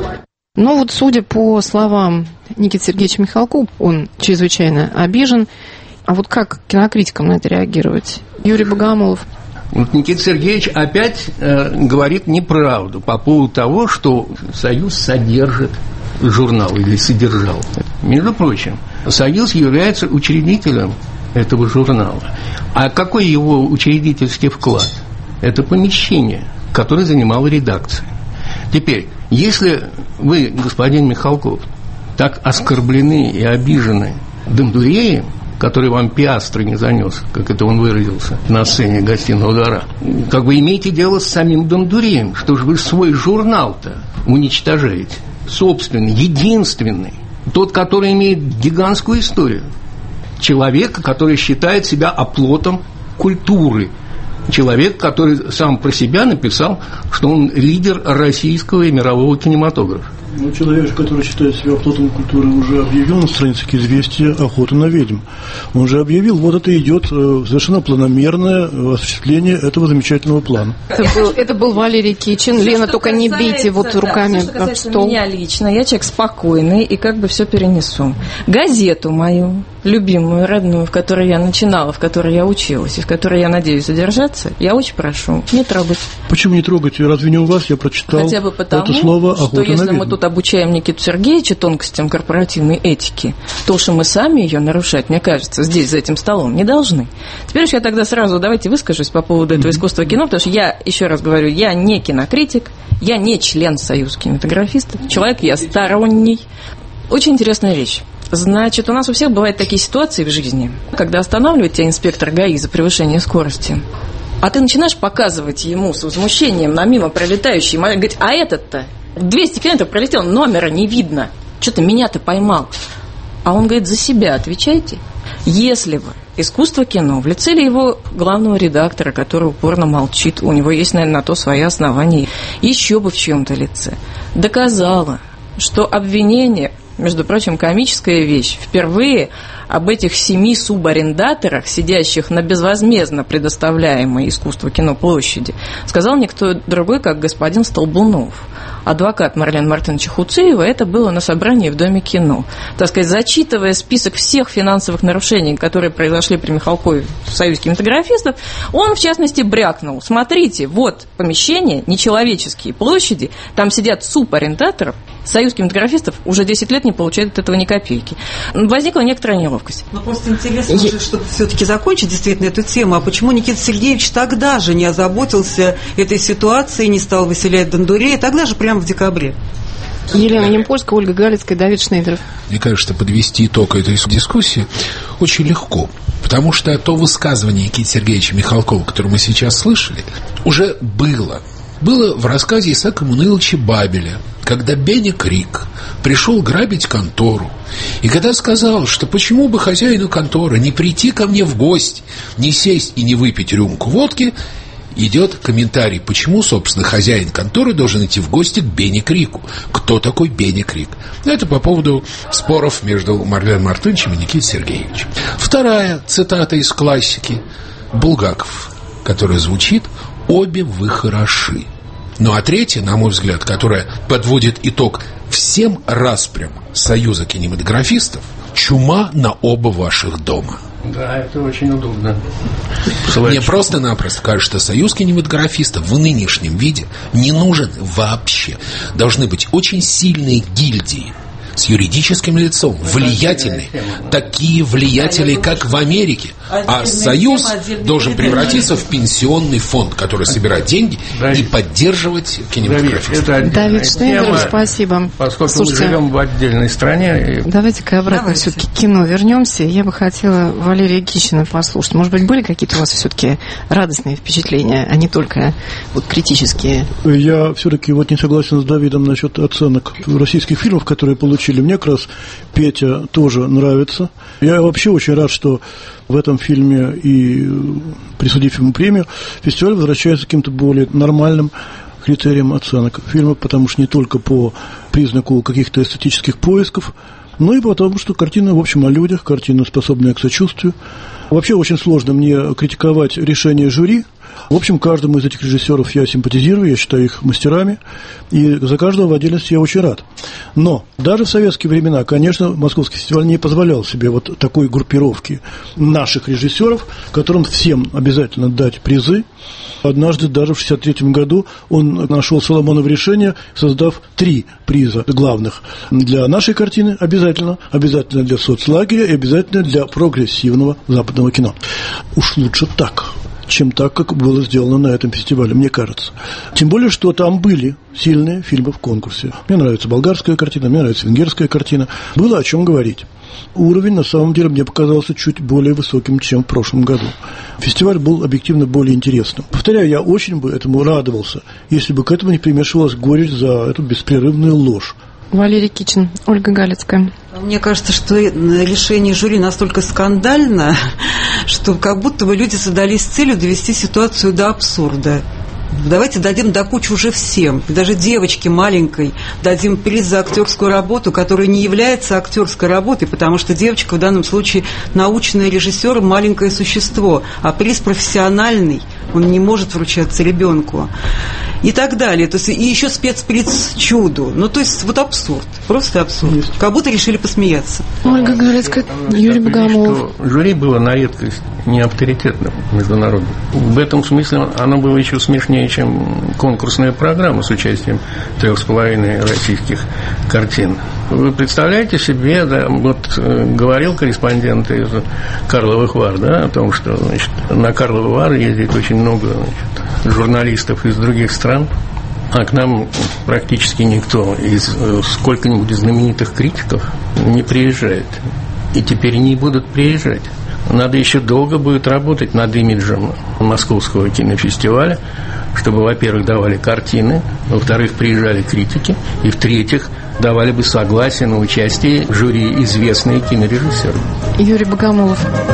G: Судя по словам Никиты Сергеевича Михалкова, он чрезвычайно обижен. А как кинокритикам на это реагировать? Юрий Богомолов.
K: Никита Сергеевич опять говорит неправду по поводу того, что Союз содержит журнал или содержал. Между прочим, Союз является учредителем этого журнала. А какой его учредительский вклад? Это помещение, которое занимала редакция. Теперь, если вы, господин Михалков, так оскорблены и обижены Дондуреем, который вам пиастры не занес, как это он выразился на сцене гостиного двора, имеете дело с самим Дондуреем, что же вы свой журнал-то уничтожаете, собственный, единственный, тот, который имеет гигантскую историю, человека, который считает себя оплотом культуры, человек, который сам про себя написал, что он лидер российского и мирового кинематографа.
I: Человек, который считает себя оплотом культуры, уже объявил на странице «Известия» охоту на ведьм. Он же объявил, это идет совершенно планомерное осуществление этого замечательного плана.
G: Это был Валерий Кичин. Лена, только не бейте руками об стол.
M: Меня лично, я человек спокойный и все перенесу. Газету мою, любимую, родную, в которой я начинала, в которой я училась и в которой я надеюсь задержаться, я очень прошу не трогать.
I: Почему не трогать? Разве не у вас я прочитал
M: хотя бы потому,
I: это слово «охота на ведьм»?
M: Что если мы тут обучаем Никиту Сергеевича тонкостям корпоративной этики, то уж и мы сами ее нарушать, мне кажется, здесь, за этим столом, не должны. Теперь уж я тогда сразу давайте выскажусь по поводу этого искусства кино, потому что я, еще раз говорю, я не кинокритик, я не член Союза кинематографистов, человек я сторонний. Очень интересная вещь. Значит, у нас у всех бывают такие ситуации в жизни, когда останавливает тебя инспектор ГАИ за превышение скорости, а ты начинаешь показывать ему с возмущением на мимо пролетающий, говорит, а этот-то 200 километров пролетел, номера не видно, что-то меня-то поймал. А он говорит, за себя отвечайте. Если бы искусство кино в лице ли его главного редактора, который упорно молчит, у него есть, наверное, на то свои основания, еще бы в чьем-то лице, доказало, что обвинение, между прочим, комическая вещь, впервые об этих 7 субарендаторах, сидящих на безвозмездно предоставляемой искусству кино площади, сказал никто другой, как господин Столбунов, адвокат Марлена Мартыновича Хуцеева. Это было на собрании в Доме кино. Так сказать, зачитывая список всех финансовых нарушений, которые произошли при Михалкове в Союзе кинематографистов, он, в частности, брякнул. Смотрите, вот помещение, нечеловеческие площади, там сидят субарендаторов, Союз кинематографистов уже 10 лет не получает от этого ни копейки. Возникла некоторая неловкость.
L: Но просто интересно, чтобы все-таки закончить действительно эту тему, а почему Никита Сергеевич тогда же не озаботился этой ситуацией, не стал выселять Дондурея, тогда же прямо в декабре?
G: Елена Ямпольская, Ольга Галицкая, Давид Шнейдеров.
J: Мне кажется, подвести итог этой дискуссии очень легко. Потому что то высказывание Никиты Сергеевича Михалкова, которое мы сейчас слышали, уже было. Было в рассказе Исаака Мануиловича Бабеля, когда Беня Крик пришел грабить контору. И когда сказал, что почему бы хозяину конторы не прийти ко мне в гости, не сесть и не выпить рюмку водки, идет комментарий, почему, собственно, хозяин конторы должен идти в гости к Бене Крику. Кто такой Беня Крик? Это по поводу споров между Марленом Мартыновичем и Никитой Сергеевичем. Вторая цитата из классики Булгаков, которая звучит: «Обе вы хороши». Ну а третья, на мой взгляд, которая подводит итог всем распрям Союза кинематографистов: «Чума на оба ваших дома».
K: Да, это очень удобно.
J: Мне просто-напросто кажется, что Союз кинематографистов в нынешнем виде не нужен вообще. Должны быть очень сильные гильдии с юридическим лицом, влиятельные, такие влиятельные, как в Америке. А Союз должен превратиться в пенсионный фонд, который собирает деньги и поддерживать кинематографистов.
G: Давид Шнейдеров, спасибо.
K: Поскольку мы живем в отдельной стране.
G: Давайте-ка обратно все-таки к кино вернемся. Я бы хотела Валерия Кичина послушать. Может быть, были какие-то у вас все-таки радостные впечатления, а не только вот критические?
I: Я все-таки вот не согласен с Давидом насчет оценок российских фильмов, которые получили. Мне как раз Петя тоже нравится. Я вообще очень рад, что в этом фильме и присудив ему премию, фестиваль возвращается к каким-то более нормальным критериям оценок фильма, потому что не только по признаку каких-то эстетических поисков, но и потому, что картина, в общем, о людях, картина, способная к сочувствию. Вообще очень сложно мне критиковать решение жюри. В общем, каждому из этих режиссеров я симпатизирую, я считаю их мастерами, и за каждого в отдельности я очень рад. Но даже в советские времена, конечно, Московский фестиваль не позволял себе вот такой группировки наших режиссеров, которым всем обязательно дать призы. Однажды, даже в 1963 году, он нашел Соломоново решение, создав 3 приза главных для нашей картины, обязательно для соцлагеря и обязательно для прогрессивного западного кино. Уж лучше так, чем так, как было сделано на этом фестивале, мне кажется. Тем более, что там были сильные фильмы в конкурсе. Мне нравится болгарская картина, мне нравится венгерская картина. Было о чем говорить. Уровень, на самом деле, мне показался чуть более высоким, чем в прошлом году. Фестиваль был объективно более интересным. Повторяю, я очень бы этому радовался, если бы к этому не примешивалась горечь за эту беспрерывную ложь.
G: Валерий Кичин, Ольга Галицкая.
L: Мне кажется, что решение жюри настолько скандально, что как будто бы люди задались целью довести ситуацию до абсурда. Давайте дадим до кучи уже всем, даже девочке маленькой дадим приз за актерскую работу, которая не является актерской работой, потому что девочка в данном случае научный режиссер, маленькое существо, а приз профессиональный, он не может вручаться ребенку. И так далее. То есть, и еще спецприз чуду. Ну, то есть, вот абсурд. Просто абсурд. Как будто решили посмеяться.
G: Ольга Галицкая, Юрий Богомолов.
K: Жюри было на редкость не авторитетным международным. В этом смысле оно было еще смешнее, чем конкурсная программа с участием 3,5 российских картин. Вы представляете себе, да, вот говорил корреспондент из Карловых Вар, да, о том, что, значит, на Карловы Вары ездит очень много, значит, журналистов из других стран, а к нам практически никто из сколько-нибудь знаменитых критиков не приезжает. И теперь не будут приезжать. Надо еще долго будет работать над имиджем Московского кинофестиваля, чтобы, во-первых, давали картины, во-вторых, приезжали критики, и, в-третьих, давали бы согласие на участие в жюри известные кинорежиссеры.
G: Юрий Богомолов.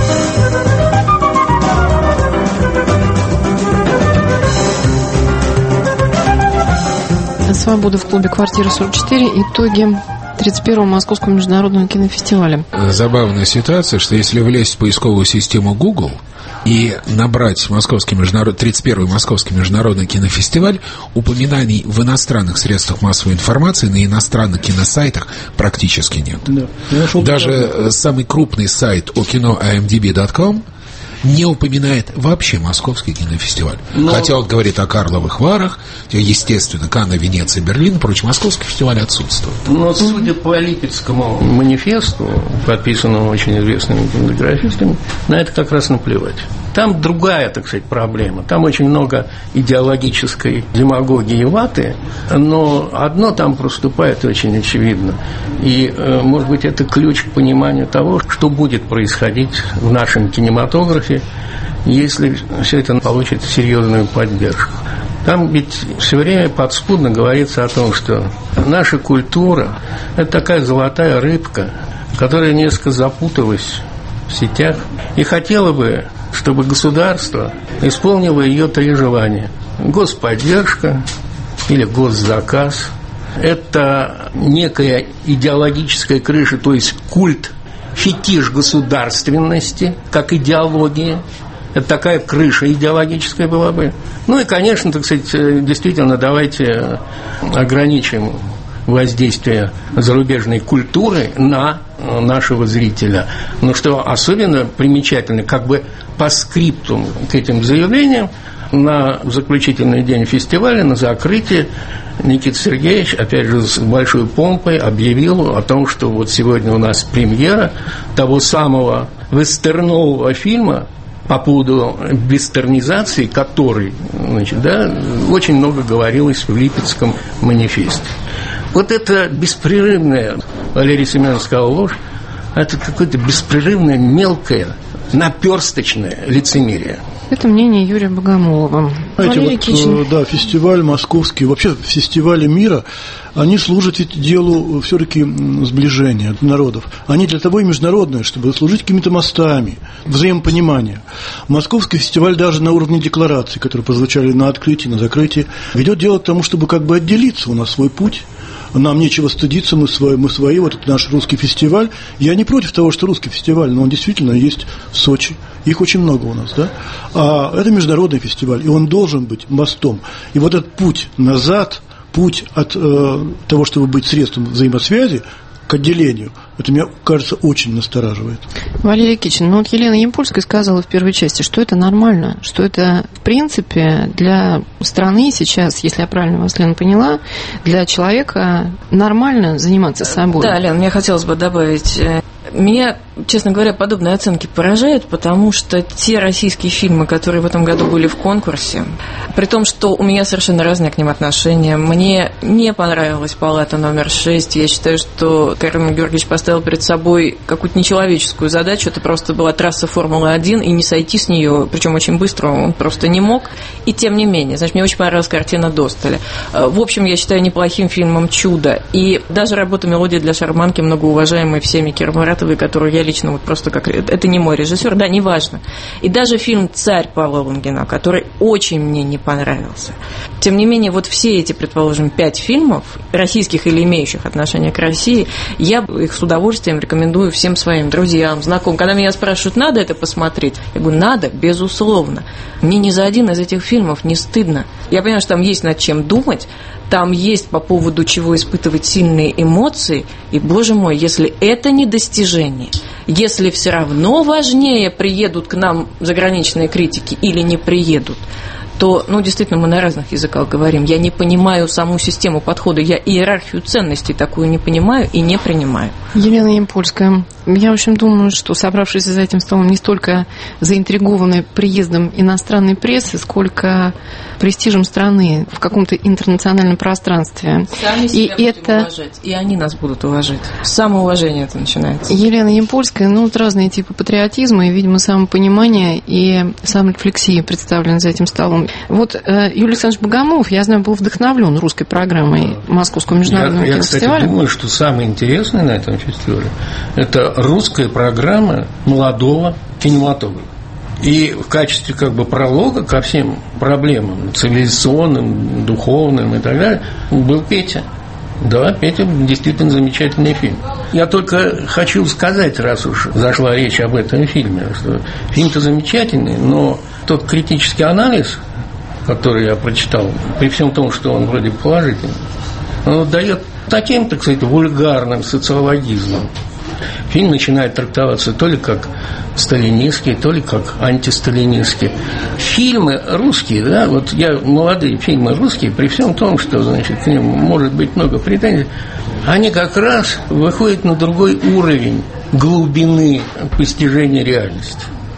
G: «Свобода» в клубе «Квартира 44». Итоги 31-го Московского международного кинофестиваля.
J: Забавная ситуация, что если влезть в поисковую систему Google и набрать 31-й Московский международный кинофестиваль, упоминаний в иностранных средствах массовой информации на иностранных киносайтах практически нет. Да. Даже самый крупный сайт о кино imdb.com не упоминает вообще Московский кинофестиваль. Хотя он говорит о Карловых Варах, естественно, Канна, Венеция, Берлин, прочее, Московский фестиваль отсутствует.
K: Но судя по Липецкому манифесту, подписанному очень известными кинематографистами, на это как раз наплевать. Там другая, так сказать, проблема. Там очень много идеологической демагогии и ваты, но одно там проступает очень очевидно. И, может быть, это ключ к пониманию того, что будет происходить в нашем кинематографе, если все это получит серьезную поддержку. Там ведь все время подспудно говорится о том, что наша культура – это такая золотая рыбка, которая несколько запуталась в сетях и хотела бы, чтобы государство исполнило ее 3 желания. Господдержка или госзаказ – это некая идеологическая крыша, то есть культ, фетиш государственности, как идеология. Это такая крыша идеологическая была бы. Ну и, конечно, так сказать, действительно, давайте ограничим воздействие зарубежной культуры на нашего зрителя. Но что особенно примечательно, как бы по скриптум к этим заявлениям, на заключительный день фестиваля, на закрытии, Никита Сергеевич, опять же, с большой помпой объявил о том, что вот сегодня у нас премьера того самого вестернового фильма, по поводу вестернизации, который, значит, да, очень много говорилось в Липецком манифесте. Вот это беспрерывная, Валерий Семенович сказал ложь, это какое-то беспрерывное, мелкое, наперсточное лицемерие.
G: Это мнение Юрия Богомолова.
I: Знаете, вот, да, фестиваль московский, вообще фестивали мира, они служат ведь делу все-таки сближения народов. Они для того и международные, чтобы служить какими-то мостами, взаимопонимания. Московский фестиваль даже на уровне деклараций, которые прозвучали на открытии, на закрытии, ведет дело к тому, чтобы как бы отделиться, у нас свой путь. Нам нечего стыдиться, мы свои, вот это наш русский фестиваль. Я не против того, что русский фестиваль, но он действительно есть в Сочи. Их очень много у нас, да? А это международный фестиваль, и он должен быть мостом. И вот этот путь назад, путь от того, чтобы быть средством взаимосвязи, к отделению, это, мне кажется, очень настораживает.
G: Валерий Кичин, ну вот Елена Ямпольская сказала в первой части, что это нормально, что это, в принципе, для страны сейчас, если я правильно вас, Лена, поняла, для человека нормально заниматься собой.
M: Да, Лена, мне хотелось бы добавить... Меня, честно говоря, подобные оценки поражают, потому что те российские фильмы, которые в этом году были в конкурсе, при том, что у меня совершенно разные к ним отношения, мне не понравилась «Палата номер 6». Я считаю, что Карен Георгиевич поставил перед собой какую-то нечеловеческую задачу. Это просто была трасса Формулы-1, и не сойти с нее, причем очень быстро, он просто не мог. И тем не менее, значит, мне очень понравилась картина Досталя. В общем, я считаю неплохим фильмом «Чудо». И даже работа «Мелодия для шарманки», многоуважаемой всеми Кирмаратовой, которую я лично вот просто как... Это не мой режиссер, да, неважно. И даже фильм «Царь» Павла Лунгина, который очень мне не понравился. Тем не менее, вот все эти, предположим, 5 фильмов, российских или имеющих отношение к России, я их с удовольствием рекомендую всем своим друзьям, знакомым. Когда меня спрашивают, надо это посмотреть, я говорю, надо, безусловно. Мне ни за один из этих фильмов не стыдно. Я понимаю, что там есть над чем думать, там есть по поводу чего испытывать сильные эмоции, и, боже мой, если это не достижение, если все равно важнее, приедут к нам заграничные критики или не приедут, то, ну, действительно, мы на разных языках говорим. Я не понимаю саму систему подхода, я иерархию ценностей такую не понимаю и не принимаю.
G: Елена Ямпольская, я, в общем, думаю, что собравшиеся за этим столом не столько заинтригованы приездом иностранной прессы, сколько престижем страны в каком-то интернациональном пространстве.
M: Сами себя будем уважать, и они нас будут уважать. С самоуважения это начинается.
G: Елена Ямпольская, ну, вот разные типы патриотизма и, видимо, самопонимания и саморефлексии представлены за этим столом. Вот Юрий Александрович Богомолов, я знаю, был вдохновлен русской программой Московского международного кинофестиваля.
K: Я, кстати, думаю, что самое интересное на этом фестивале – это русская программа молодого кинематографа. И в качестве как бы пролога ко всем проблемам цивилизационным, духовным и так далее был Петя. Да, Петя действительно замечательный фильм. Я только хочу сказать, раз уж зашла речь об этом фильме, что фильм-то замечательный, но тот критический анализ, который я прочитал, при всем том, что он вроде положительный, он дает таким, так сказать, вульгарным социологизмом. Фильм начинает трактоваться то ли как сталинистский, то ли как антисталинистский. Фильмы русские, да, вот молодые фильмы русские, при всем том, что, значит, к ним может быть много претензий, они как раз выходят на другой уровень глубины постижения реальности.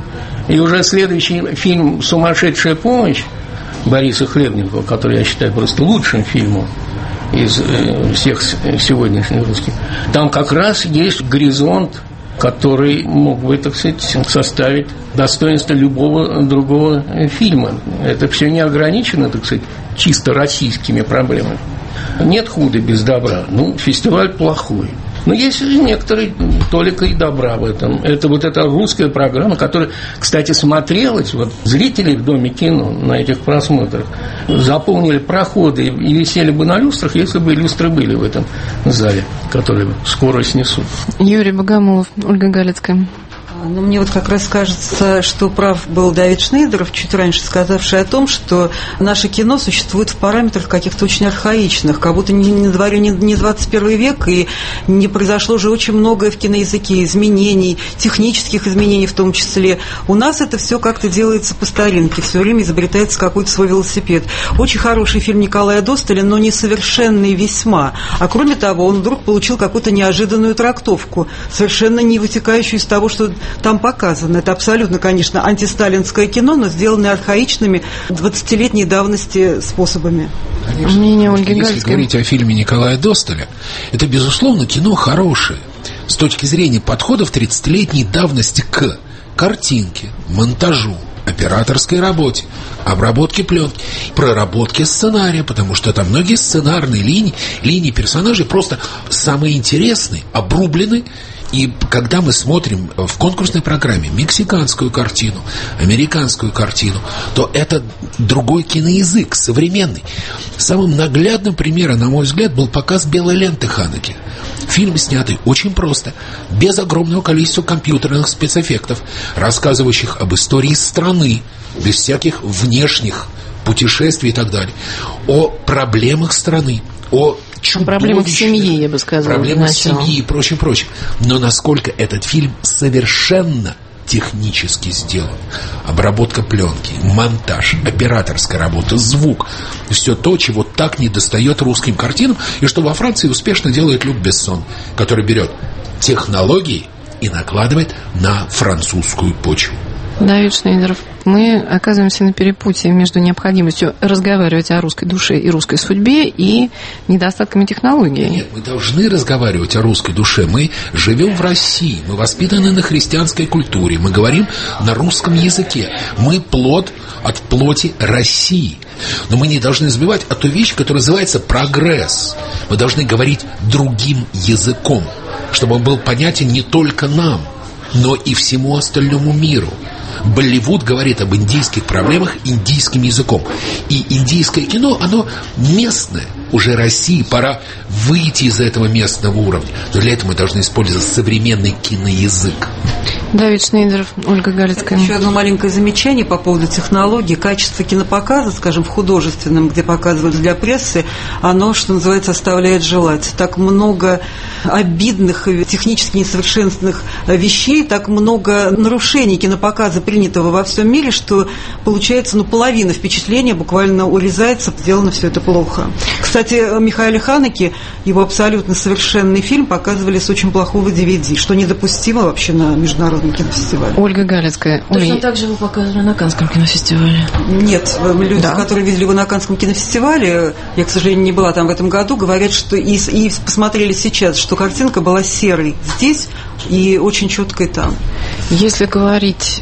K: И уже следующий фильм «Сумасшедшая помощь» Бориса Хлебникова, который я считаю просто лучшим фильмом из всех сегодняшних русских, там как раз есть горизонт, который мог бы, так сказать, составить достоинство любого другого фильма. Это все не ограничено, так сказать, чисто российскими проблемами. Нет худа без добра. Фестиваль плохой. Но есть некоторые толика и добра в этом. Это вот эта русская программа, которая, кстати, смотрелась, вот зрители в Доме кино на этих просмотрах заполнили проходы и висели бы на люстрах, если бы люстры были в этом зале, которые скоро снесут.
G: Юрий Богомолов, Ольга Галицкая.
L: Мне вот как раз кажется, что прав был Давид Шнейдеров, чуть раньше сказавший о том, что наше кино существует в параметрах каких-то очень архаичных, как будто на дворе не 21 век, и не произошло же очень многое в киноязыке, изменений, технических изменений в том числе. У нас это все как-то делается по старинке, все время изобретается какой-то свой велосипед. Очень хороший фильм Николая Досталя, но несовершенный весьма. А кроме того, он вдруг получил какую-то неожиданную трактовку, совершенно не вытекающую из того, что там показано. Это абсолютно, конечно, антисталинское кино, но сделанное архаичными 20-летней давности способами.
G: Мнение Ольги
J: Галицкой. Если говорить о фильме Николая Досталя, это, безусловно, кино хорошее с точки зрения подходов 30-летней давности к картинке, монтажу, операторской работе, обработке пленки, проработке сценария, потому что там многие сценарные линии персонажей просто самые интересные, обрублены. И когда мы смотрим в конкурсной программе мексиканскую картину, американскую картину, то это другой киноязык, современный. Самым наглядным примером, на мой взгляд, был показ «Белой ленты» Ханеке. Фильм, снятый очень просто, без огромного количества компьютерных спецэффектов, рассказывающих об истории страны, без всяких внешних путешествий и так далее, о проблемах страны, о
G: проблемах семьи, я бы сказала.
J: Проблемах семьи и прочее. Но насколько этот фильм совершенно технически сделан. Обработка пленки, монтаж, операторская работа, звук. Все то, чего так недостает русским картинам, и что во Франции успешно делает Люк Бессон, который берет технологии и накладывает на французскую почву.
G: Давид Шнейдеров, мы оказываемся на перепутье между необходимостью разговаривать о русской душе и русской судьбе и недостатками технологий.
J: Нет, мы должны разговаривать о русской душе. Мы живем в России, мы воспитаны на христианской культуре, мы говорим на русском языке. Мы плод от плоти России. Но мы не должны забывать о той вещи, которая называется прогресс. Мы должны говорить другим языком, чтобы он был понятен не только нам, но и всему остальному миру. Болливуд говорит об индийских проблемах индийским языком. И индийское кино, оно местное. Уже России пора выйти из этого местного уровня. Но для этого мы должны использовать современный киноязык.
G: Давид Шнейдеров, Ольга Галицкая.
L: Еще одно маленькое замечание по поводу технологий. Качество кинопоказа, скажем, в художественном, где показывают для прессы, оно, что называется, оставляет желать. Так много обидных, технически несовершенственных вещей, так много нарушений кинопоказа, принятого во всем мире, что получается, половина впечатления буквально урезается, сделано все это плохо. Кстати, Михаэле Ханеке, его абсолютно совершенный фильм показывали с очень плохого DVD, что недопустимо вообще на международном кинофестивале.
G: Ольга Галицкая.
M: Точно так же его показывали на Каннском кинофестивале.
L: Нет, люди, которые видели его на Каннском кинофестивале, я, к сожалению, не была там в этом году, говорят, что и посмотрели сейчас, что картинка была серой здесь и очень четкой там.
G: Если говорить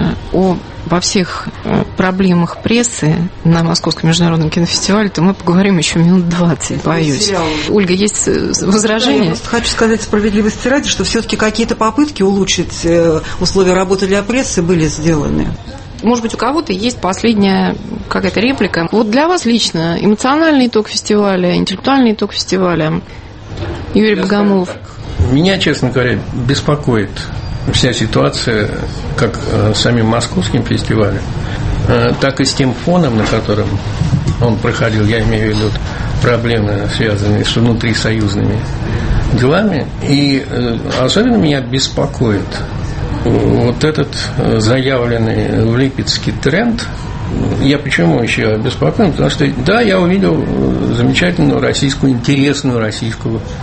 G: во всех проблемах прессы на Московском международном кинофестивале, то мы поговорим еще минут 20, боюсь. Ольга, есть возражения?
L: Я просто хочу сказать справедливости ради, что все-таки какие-то попытки улучшить условия работы для прессы были сделаны.
G: Может быть, у кого-то есть последняя какая-то реплика. Вот для вас лично эмоциональный итог фестиваля, интеллектуальный итог фестиваля. Юрий Богомолов.
K: Меня, честно говоря, беспокоит вся ситуация как с самим московским фестивалем, так и с тем фоном, на котором он проходил, я имею в виду проблемы, связанные с внутрисоюзными делами. И особенно меня беспокоит вот этот заявленный в Липецке тренд. Я почему еще обеспокоен? Потому что, да, я увидел замечательную российскую, интересную российскую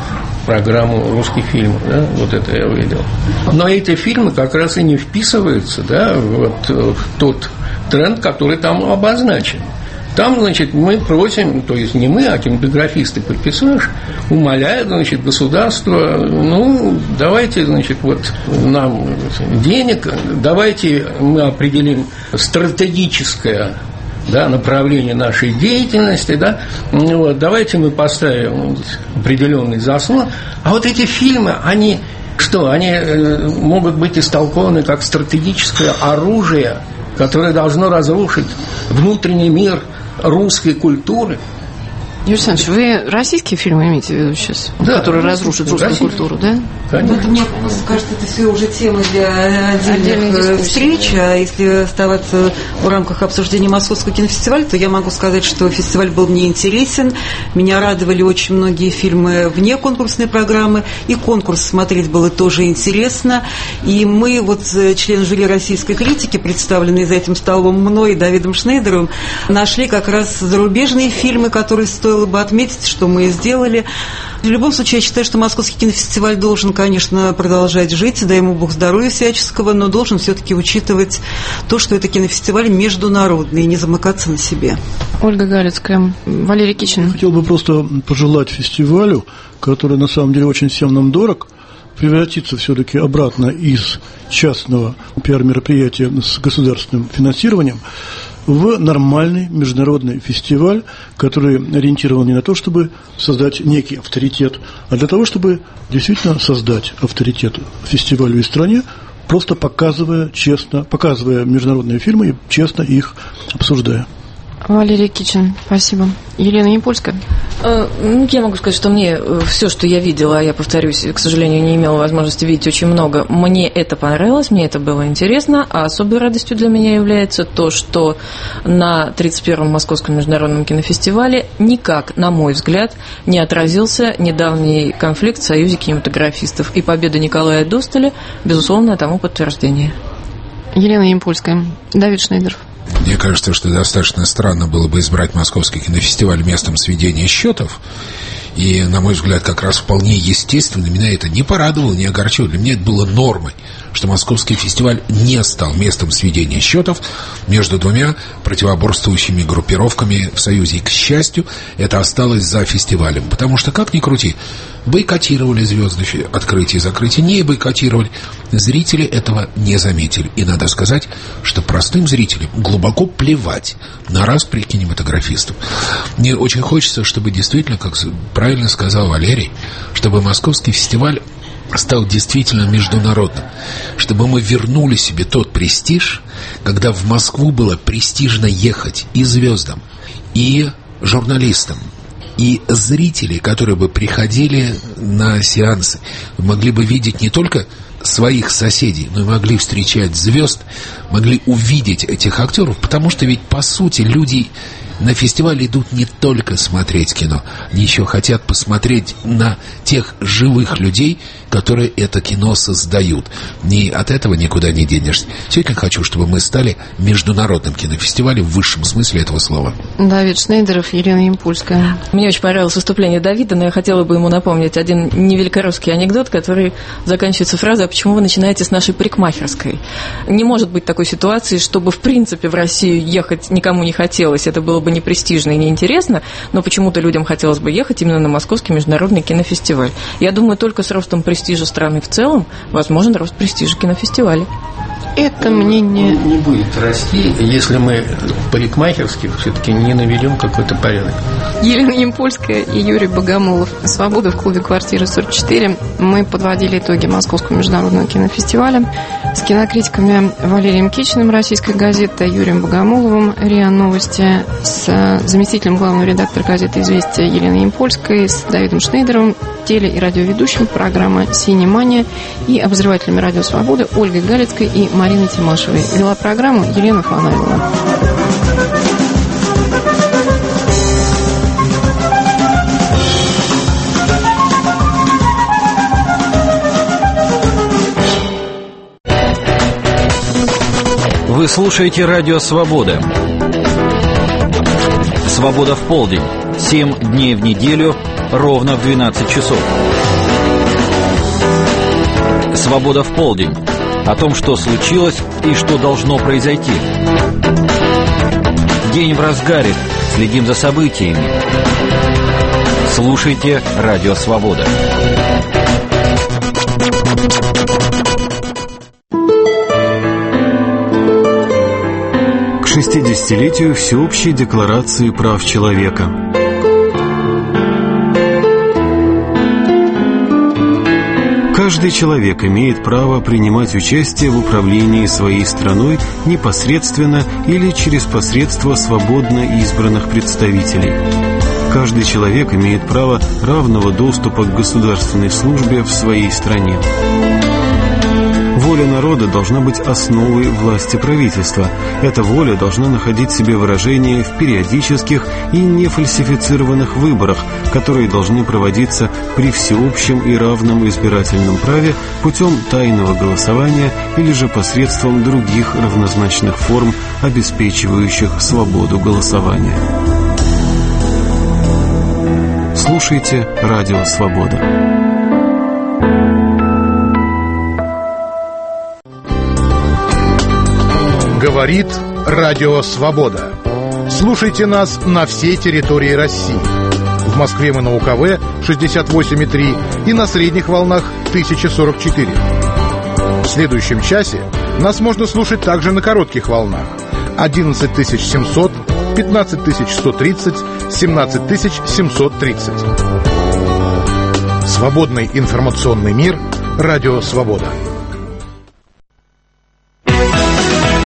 K: программу русских фильмов, да, вот это я увидел. Но эти фильмы как раз и не вписываются, да, вот в тот тренд, который там обозначен. Там, значит, мы просим, то есть не мы, а кинематографисты под пейзаж, умоляют, значит, государство, ну, давайте, значит, вот нам денег, давайте мы определим стратегическое, да, направление нашей деятельности, да, вот, давайте мы поставим определенный заслон. А вот эти фильмы, они что, они могут быть истолкованы как стратегическое оружие, которое должно разрушить внутренний мир русской культуры.
G: Юрий Александрович, вы российские фильмы имеете в виду сейчас, да, которые разрушат русскую культуру, да?
L: Ну, это, мне кажется, это все уже темы для отдельных встреч. А если оставаться в рамках обсуждения Московского кинофестиваля, то я могу сказать, что фестиваль был мне интересен. Меня радовали очень многие фильмы вне конкурсной программы. И конкурс смотреть было тоже интересно. И мы, вот члены жюри российской критики, представленные за этим столом мной и Давидом Шнейдером, нашли как раз зарубежные фильмы, которые стоило бы отметить, что мы и сделали. В любом случае, я считаю, что Московский кинофестиваль должен, конечно, продолжать жить, дай ему Бог здоровья всяческого, но должен все-таки учитывать то, что это кинофестиваль международный, и не замыкаться на себе.
G: Ольга Галицкая, Валерий Кичин.
I: Хотел бы просто пожелать фестивалю, который на самом деле очень всем нам дорог, превратиться все-таки обратно из частного пиар-мероприятия с государственным финансированием в нормальный международный фестиваль, который ориентирован не на то, чтобы создать некий авторитет, а для того, чтобы действительно создать авторитет фестивалю и стране, просто показывая международные фильмы и честно их обсуждая.
G: Валерий Кичин, спасибо. Елена Ямпольская.
M: Я могу сказать, что мне все, что я видела, а я, повторюсь, к сожалению, не имела возможности видеть очень много, мне это понравилось, мне это было интересно, а особой радостью для меня является то, что на 31-м Московском международном кинофестивале никак, на мой взгляд, не отразился недавний конфликт в Союзе кинематографистов, и победа Николая Досталя, безусловно, тому подтверждение.
G: Елена Ямпольская, Давид Шнейдер.
J: Мне кажется, что достаточно странно было бы избрать Московский кинофестиваль местом сведения счетов. И, на мой взгляд, как раз вполне естественно. Меня это не порадовало, не огорчило. Для меня это было нормой, что Московский фестиваль не стал местом сведения счетов между двумя противоборствующими группировками в Союзе. И, к счастью, это осталось за фестивалем. Потому что, как ни крути, бойкотировали звезды открытия и закрытия, не бойкотировали. Зрители этого не заметили. И надо сказать, что простым зрителям глубоко плевать на распри кинематографистов. Мне очень хочется, чтобы действительно, как правильно сказал Валерий, чтобы Московский фестиваль стал действительно международным, чтобы мы вернули себе тот престиж, когда в Москву было престижно ехать и звездам, и журналистам, и зрители, которые бы приходили на сеансы, могли бы видеть не только своих соседей, но и могли встречать звезд, могли увидеть этих актеров, потому что ведь, по сути, люди на фестиваль идут не только смотреть кино, они еще хотят посмотреть на тех живых людей, которые это кино создают. И от этого никуда не денешься. Действительно хочу, чтобы мы стали международным кинофестивалем в высшем смысле этого слова.
G: Давид Шнейдеров, Елена Ямпольская.
M: Мне очень понравилось выступление Давида, но я хотела бы ему напомнить один невеликорусский анекдот, который заканчивается фразой: «А почему вы начинаете с нашей парикмахерской?» Не может быть такой ситуации, чтобы в принципе в Россию ехать никому не хотелось. Это было бы не престижно и неинтересно, но почему-то людям хотелось бы ехать именно на Московский международный кинофестиваль. Я думаю, только с ростом престижа страны в целом возможен рост престижа кинофестиваля.
G: Это мнение
K: не будет расти, если мы парикмахерских все-таки не наведем какой-то порядок.
G: Елена Ямпольская и Юрий Богомолов. «Свобода» в клубе «Квартира 44». Мы подводили итоги Московского международного кинофестиваля с кинокритиками Валерием Кичиным, «Российской газеты», Юрием Богомоловым, РИА Новости, с заместителем главного редактора газеты «Известия» Еленой Ямпольской, с Давидом Шнейдеровым, теле- и радиоведущим программы «Синемания» и обозревателями «Радио Свободы» Ольгой Галицкой и Мариной Тимашевой. Вела программу Елена Фанайлова.
B: Вы слушаете «Радио Свобода». «Свобода в полдень». 7 дней в неделю, ровно в 12 часов. «Свобода в полдень». О том, что случилось и что должно произойти. День в разгаре. Следим за событиями. Слушайте «Радио Свобода».
R: К 60-летию Всеобщей декларации прав человека. Каждый человек имеет право принимать участие в управлении своей страной непосредственно или через посредство свободно избранных представителей. Каждый человек имеет право равного доступа к государственной службе в своей стране. Воля народа должна быть основой власти правительства. Эта воля должна находить себе выражение в периодических и нефальсифицированных выборах, которые должны проводиться при всеобщем и равном избирательном праве путем тайного голосования или же посредством других равнозначных форм, обеспечивающих свободу голосования. Слушайте «Радио Свобода».
S: Говорит Радио Свобода. Слушайте нас на всей территории России. В Москве мы на УКВ 68,3 и на средних волнах 1044. В следующем часе нас можно слушать также на коротких волнах 11700, 15130, 17730. Свободный информационный мир. Радио Свобода.